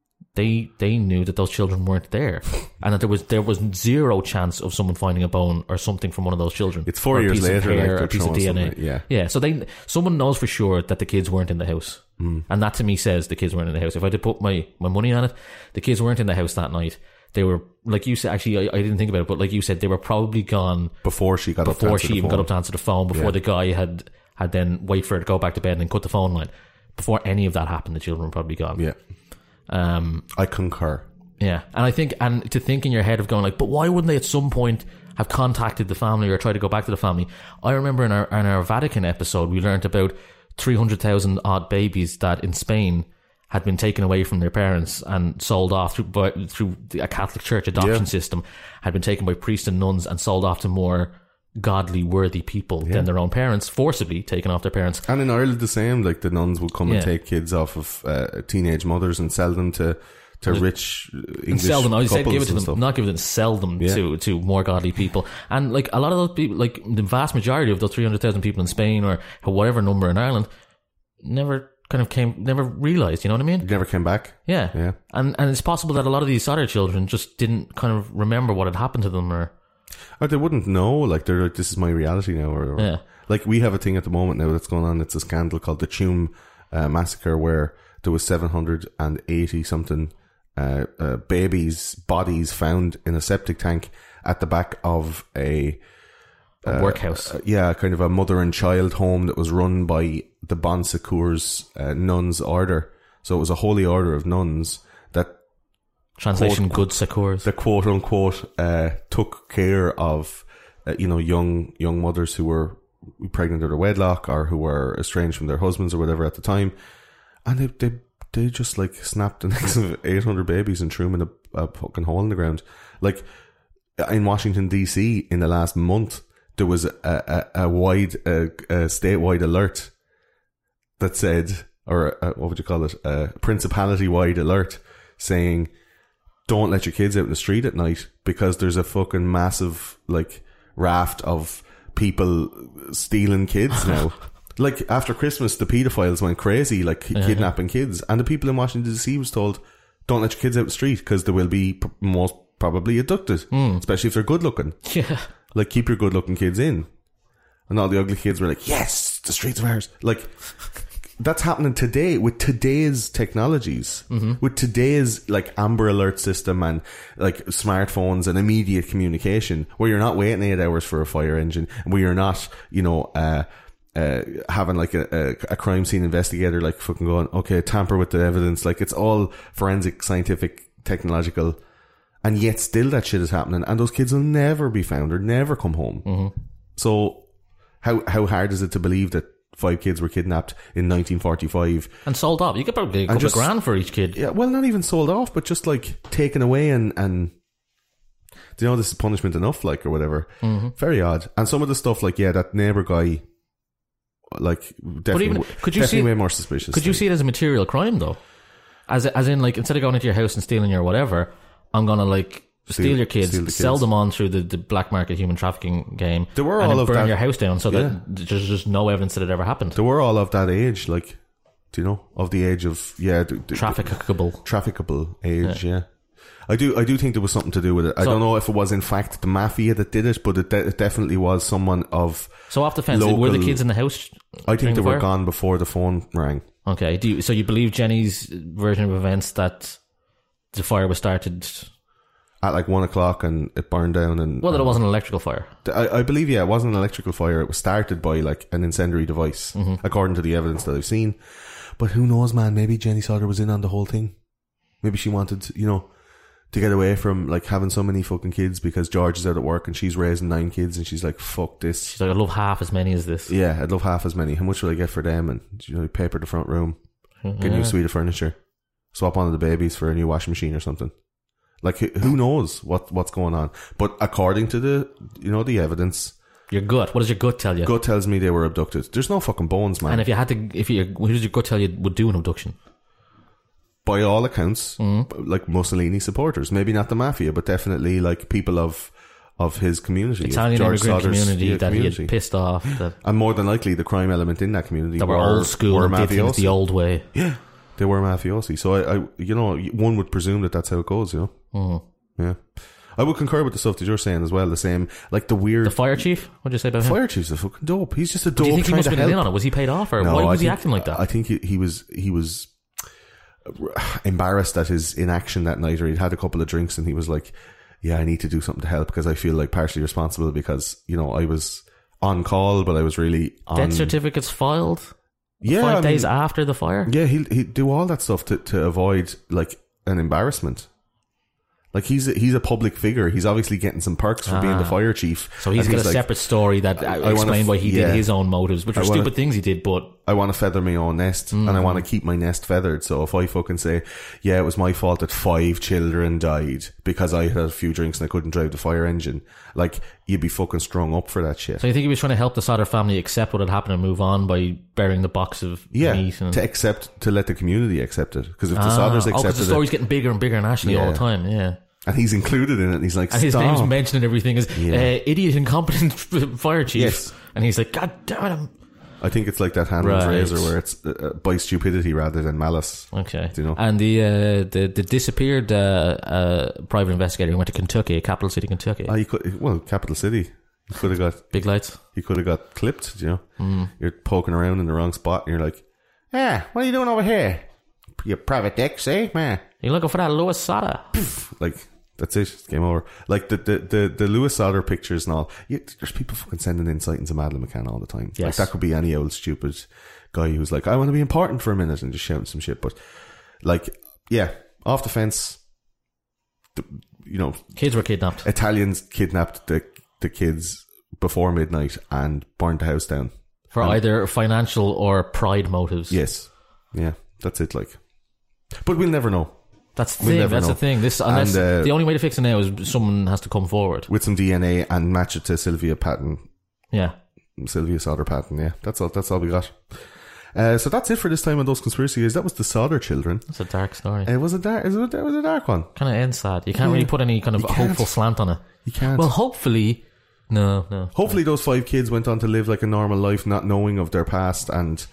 they they knew that those children weren't there, and that there was there was zero chance of someone finding a bone or something from one of those children. It's four Or a years piece of later, hair, like, or they're a piece of showing D N A. something, yeah. yeah. So they someone knows for sure that the kids weren't in the house, Mm. and that to me says the kids weren't in the house. If I did put my, my money on it, the kids weren't in the house that night. They were, like you said. Actually, I, I didn't think about it, but like you said, they were probably gone Before she got up to before answer she the even phone. got up to answer the phone. Before Yeah. the guy had had then wait for her to go back to bed and then cut the phone line. Before any of that happened, the children were probably gone. Yeah. Um. I concur. Yeah, and I think, and to think in your head of going like, but why wouldn't they at some point have contacted the family or try to go back to the family? I remember in our in our Vatican episode, we learned about three hundred thousand odd babies that in Spain had been taken away from their parents and sold off through by, through a Catholic Church adoption Yeah. system, had been taken by priests and nuns and sold off to more godly, worthy people Yeah. than their own parents, forcibly taken off their parents. And in Ireland, the same. Like the nuns would come Yeah. and take kids off of uh, teenage mothers and sell them to to rich uh, English And sell them. I said couples give it to and them, stuff. not give it them. Sell them Yeah. to to more godly people. And like a lot of those people, like the vast majority of those three hundred thousand people in Spain or whatever number in Ireland, never kind of came, never realized. You know what I mean? Never came back. Yeah. Yeah. And and it's possible that a lot of these other children just didn't kind of remember what had happened to them, or Or they wouldn't know. Like they're like, this is my reality now. Or, or Yeah. like we have a thing at the moment now that's going on. It's a scandal called the Tuam uh, massacre, where there was seven hundred eighty something uh, uh, babies' bodies found in a septic tank at the back of a a workhouse. uh, yeah, kind of a mother and child home that was run by the Bon Secours uh, nuns order. So it was a holy order of nuns that Translation: quote- good succours. the quote unquote uh, took care of uh, you know young young mothers who were pregnant out of wedlock or who were estranged from their husbands or whatever at the time, and they they they just like snapped the necks of eight hundred babies and threw them in a, a fucking hole in the ground. Like in Washington D C in the last month, there was a a, a wide a, a statewide alert that said, or a, what would you call it, a principality wide alert saying, don't let your kids out in the street at night because there's a fucking massive like raft of people stealing kids now. Like after Christmas, the pedophiles went crazy, like Yeah. kidnapping kids, and the people in Washington D C was told, "Don't let your kids out the street because they will be pr- most probably abducted, Mm. especially if they're good looking. Yeah. Like keep your good looking kids in." And all the ugly kids were like, yes, the streets are ours. Like, that's happening today with today's technologies, mm-hmm. with today's like Amber Alert system and like smartphones and immediate communication, where you're not waiting eight hours for a fire engine, where you're not, you know, uh, uh, having like a, a, a crime scene investigator like fucking going, okay, tamper with the evidence. Like, it's all forensic, scientific, technological, and yet still that shit is happening, and those kids will never be found or never come home. Mm-hmm. So how how hard is it to believe that five kids were kidnapped in nineteen forty-five and sold off? You get probably a couple just, of grand for each kid. Yeah, well, not even sold off, but just like taken away and and do you know this is punishment enough, like, or whatever. Mm-hmm. Very odd. And some of the stuff, like, yeah, that neighbour guy, like, definitely, even, could you definitely see, way more suspicious. Could you see it as a material crime though? As as in, like, instead of going into your house and stealing your whatever, I'm gonna like. Steal, steal your kids, steal the sell kids. them on through the, the black market human trafficking game. There were and all of burn that, your house down so yeah. that there's just no evidence that it ever happened. There were all of that age, like, do you know, of the age of yeah, d- d- trafficable, trafficable age. Yeah. yeah, I do. I do think there was something to do with it. I so, don't know if it was in fact the mafia that did it, but it, de- it definitely was someone of. So off the fence, local, were the kids in the house? I think they the were fire? gone before the phone rang. Okay, do you, so you believe Jenny's version of events that the fire was started at like one o'clock and it burned down, and well, that and it wasn't an electrical fire. I, I believe, yeah, it wasn't an electrical fire. It was started by like an incendiary device, mm-hmm. according to the evidence that I've seen. But who knows, man? Maybe Jenny Sauter was in on the whole thing. Maybe she wanted, you know, to get away from like having so many fucking kids because George is out at work and she's raising nine kids and she's like, fuck this. She's like, I'd love half as many as this. Yeah, I'd love half as many. How much will I get for them? And, you know, paper the front room, get a new suite of furniture, swap on the babies for a new washing machine or something. Like, who knows what, what's going on? But according to the, you know, the evidence, your gut, what does your gut tell you? Gut tells me they were abducted. There's no fucking bones, man. And if you had to, if you, who does your gut tell you would do an abduction? By all accounts, mm-hmm. like Mussolini supporters. Maybe not the mafia, but definitely like people of of his community, Italian George immigrant Sauter's, community yeah, that community. he had pissed off. That and more than likely, the crime element in that community that were, were old school were and did things the old way. Yeah, they were mafiosi. So I, I, you know, one would presume that that's how it goes. You know. Mm-hmm. Yeah, I would concur with the stuff that you're saying as well. The same, like the weird. The fire chief. What did you say about him? Fire chief's a fucking dope. He's just a dope. Do you think he trying must to have been help. in on it? Was he paid off, or no, why was I he think, acting like that? I think he, he was he was embarrassed at his inaction that night, or he'd had a couple of drinks and he was like, "Yeah, I need to do something to help because I feel like partially responsible because you know I was on call, but I was really on." Death certificates filed. Yeah, five I mean, days after the fire. Yeah, he'll he'd do all that stuff to to avoid like an embarrassment. Like he's a, he's a public figure. He's obviously getting some perks for ah. being the fire chief. So he's and got he's a like, separate story that I, I explained f- why he yeah. did his own motives, which were wanna, stupid things he did. But I want to feather my own nest, mm. and I want to keep my nest feathered. So if I fucking say, yeah, it was my fault that five children died because I had a few drinks and I couldn't drive the fire engine, like you'd be fucking strung up for that shit. So you think he was trying to help the Sauter family accept what had happened and move on by burying the box of yeah, meat? And... to accept, to let the community accept it. Because if ah, the Sauters accepted oh, because the story's it, getting bigger and bigger nationally yeah. all the time. Yeah. And he's included in it, and he's like, and his Stop. name's mentioned and everything as yeah. uh, idiot, incompetent fire chief. Yes. And he's like, God damn it. I think it's like that Hanlon's right. razor where it's uh, by stupidity rather than malice. Okay. Do you know? And the uh, the, the disappeared uh, uh, private investigator who went to Kentucky, capital city Kentucky. Oh, you could, well, capital city. He could have got big lights. He could have got clipped. Do you know? Mm. You're poking around in the wrong spot, and you're like, "Yeah, what are you doing over here? You private dicks, eh, man? You looking for that Louis Sauter?" Like. That's it. It's game over. Like the the the, the Louis Sauter pictures and all. Yeah, there's people fucking sending in sightings of Madeleine McCann all the time. Yes. Like that could be any old stupid guy who's like, I want to be important for a minute and just shouting some shit. But like, yeah, off the fence. The, you know, kids were kidnapped. Italians kidnapped the the kids before midnight and burned the house down for and, either financial or pride motives. Yes. Yeah. That's it. Like, but we'll never know. That's the thing. That's know. the thing. This unless and, uh, the only way to fix it now is someone has to come forward with some D N A and match it to Sylvia Patton. Yeah, Sylvia Sauter Patton. Yeah, that's all. That's all we got. Uh, so that's it for this time on those conspiracy guys. That was the Sauter children. That's a dark story. It uh, was a dark. It was a, it was a dark one. Kind of ends sad. You can't yeah. really put any kind of hopeful slant on it. You can't. Well, hopefully, no, no. Hopefully, those five kids went on to live like a normal life, not knowing of their past and.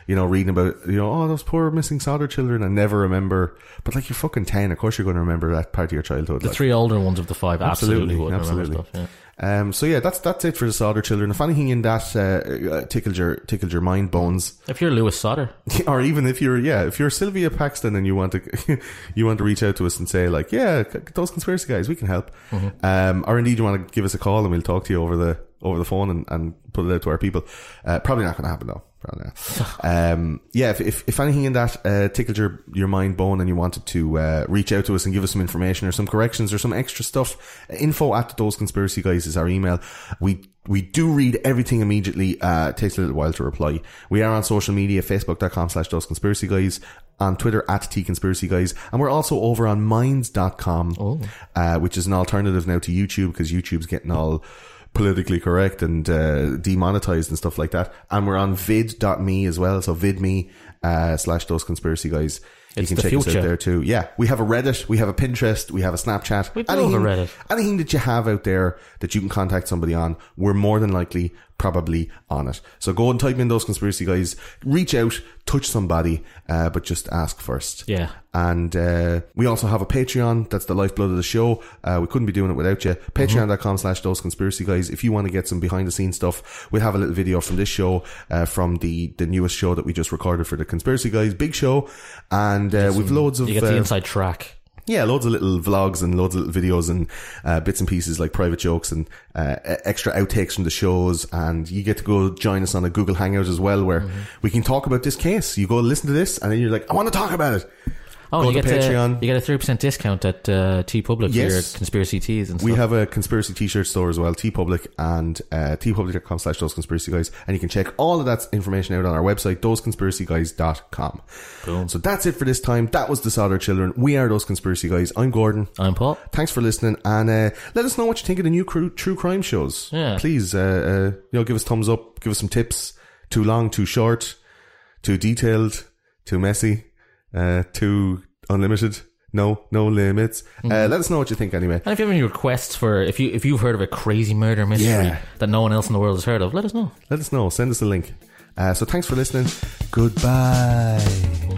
you know, reading about, you know, oh, those poor missing solder children, and never remember. But like, you're fucking ten, of course you're going to remember that part of your childhood. The like. three older ones of the five absolutely, absolutely would absolutely. remember stuff. Yeah. Um, so yeah, that's that's it for the solder children. If anything in that uh, tickled your tickled your mind bones, if you're Lewis Solder, or even if you're yeah, if you're Sylvia Paxton and you want to you want to reach out to us and say like, yeah, those conspiracy guys, we can help, mm-hmm. um, or indeed you want to give us a call and we'll talk to you over the over the phone and, and put it out to our people. Uh, probably not going to happen though. Probably not. um, yeah, if, if if anything in that uh, tickled your your mind bone and you wanted to uh, reach out to us and give us some information or some corrections or some extra stuff, info at those conspiracy guys is our email. We we do read everything immediately. Uh, it takes a little while to reply. We are on social media, facebook dot com slash those conspiracy guys, on Twitter at T Conspiracy Guys, and we're also over on minds dot com, oh. uh, which is an alternative now to YouTube, because YouTube's getting all politically correct and uh, demonetized and stuff like that. And we're on vid dot me as well, so vidme uh, slash those conspiracy guys. You it's can the check future. us out there too. Yeah, we have a Reddit, we have a Pinterest, we have a Snapchat. We do anything, have a Reddit. Anything that you have out there that you can contact somebody on, we're more than likely probably on it. So go and type in those conspiracy guys, reach out, touch somebody, uh, but just ask first. Yeah. And uh, we also have a Patreon. That's the lifeblood of the show. Uh, we couldn't be doing it without you. Patreon dot com slash those conspiracy guys. If you want to get some behind the scenes stuff, we'll have a little video from this show, uh, from the, the newest show that we just recorded for the Conspiracy Guys, big show. And uh, we've loads of... You get the uh, inside track. Yeah, loads of little vlogs and loads of little videos and uh, bits and pieces like private jokes and uh, extra outtakes from the shows. And you get to go join us on a Google Hangout as well, where mm-hmm. we can talk about this case. You go listen to this and then you're like, I want to talk about it. Oh, go you to get Patreon. A, you get a thirty percent discount at uh, TeePublic yes. for your conspiracy tees and stuff. We have a conspiracy t-shirt store as well, TeePublic, and uh, teepublic dot com slash those conspiracy guys. And you can check all of that information out on our website, those conspiracy guys dot com. Boom. So that's it for this time. That was the Solder Children. We are Those Conspiracy Guys. I'm Gordon. I'm Paul. Thanks for listening, and uh, let us know what you think of the new cru- true crime shows. Yeah. Please, uh, uh, you know, give us thumbs up, give us some tips. Too long, too short, too detailed, too messy, uh, too unlimited. No, no limits. Mm-hmm. Uh, let us know what you think anyway. And if you have any requests for, if you if you've heard of a crazy murder mystery yeah. that no one else in the world has heard of, let us know. Let us know. Send us a link. Uh, so thanks for listening. Goodbye.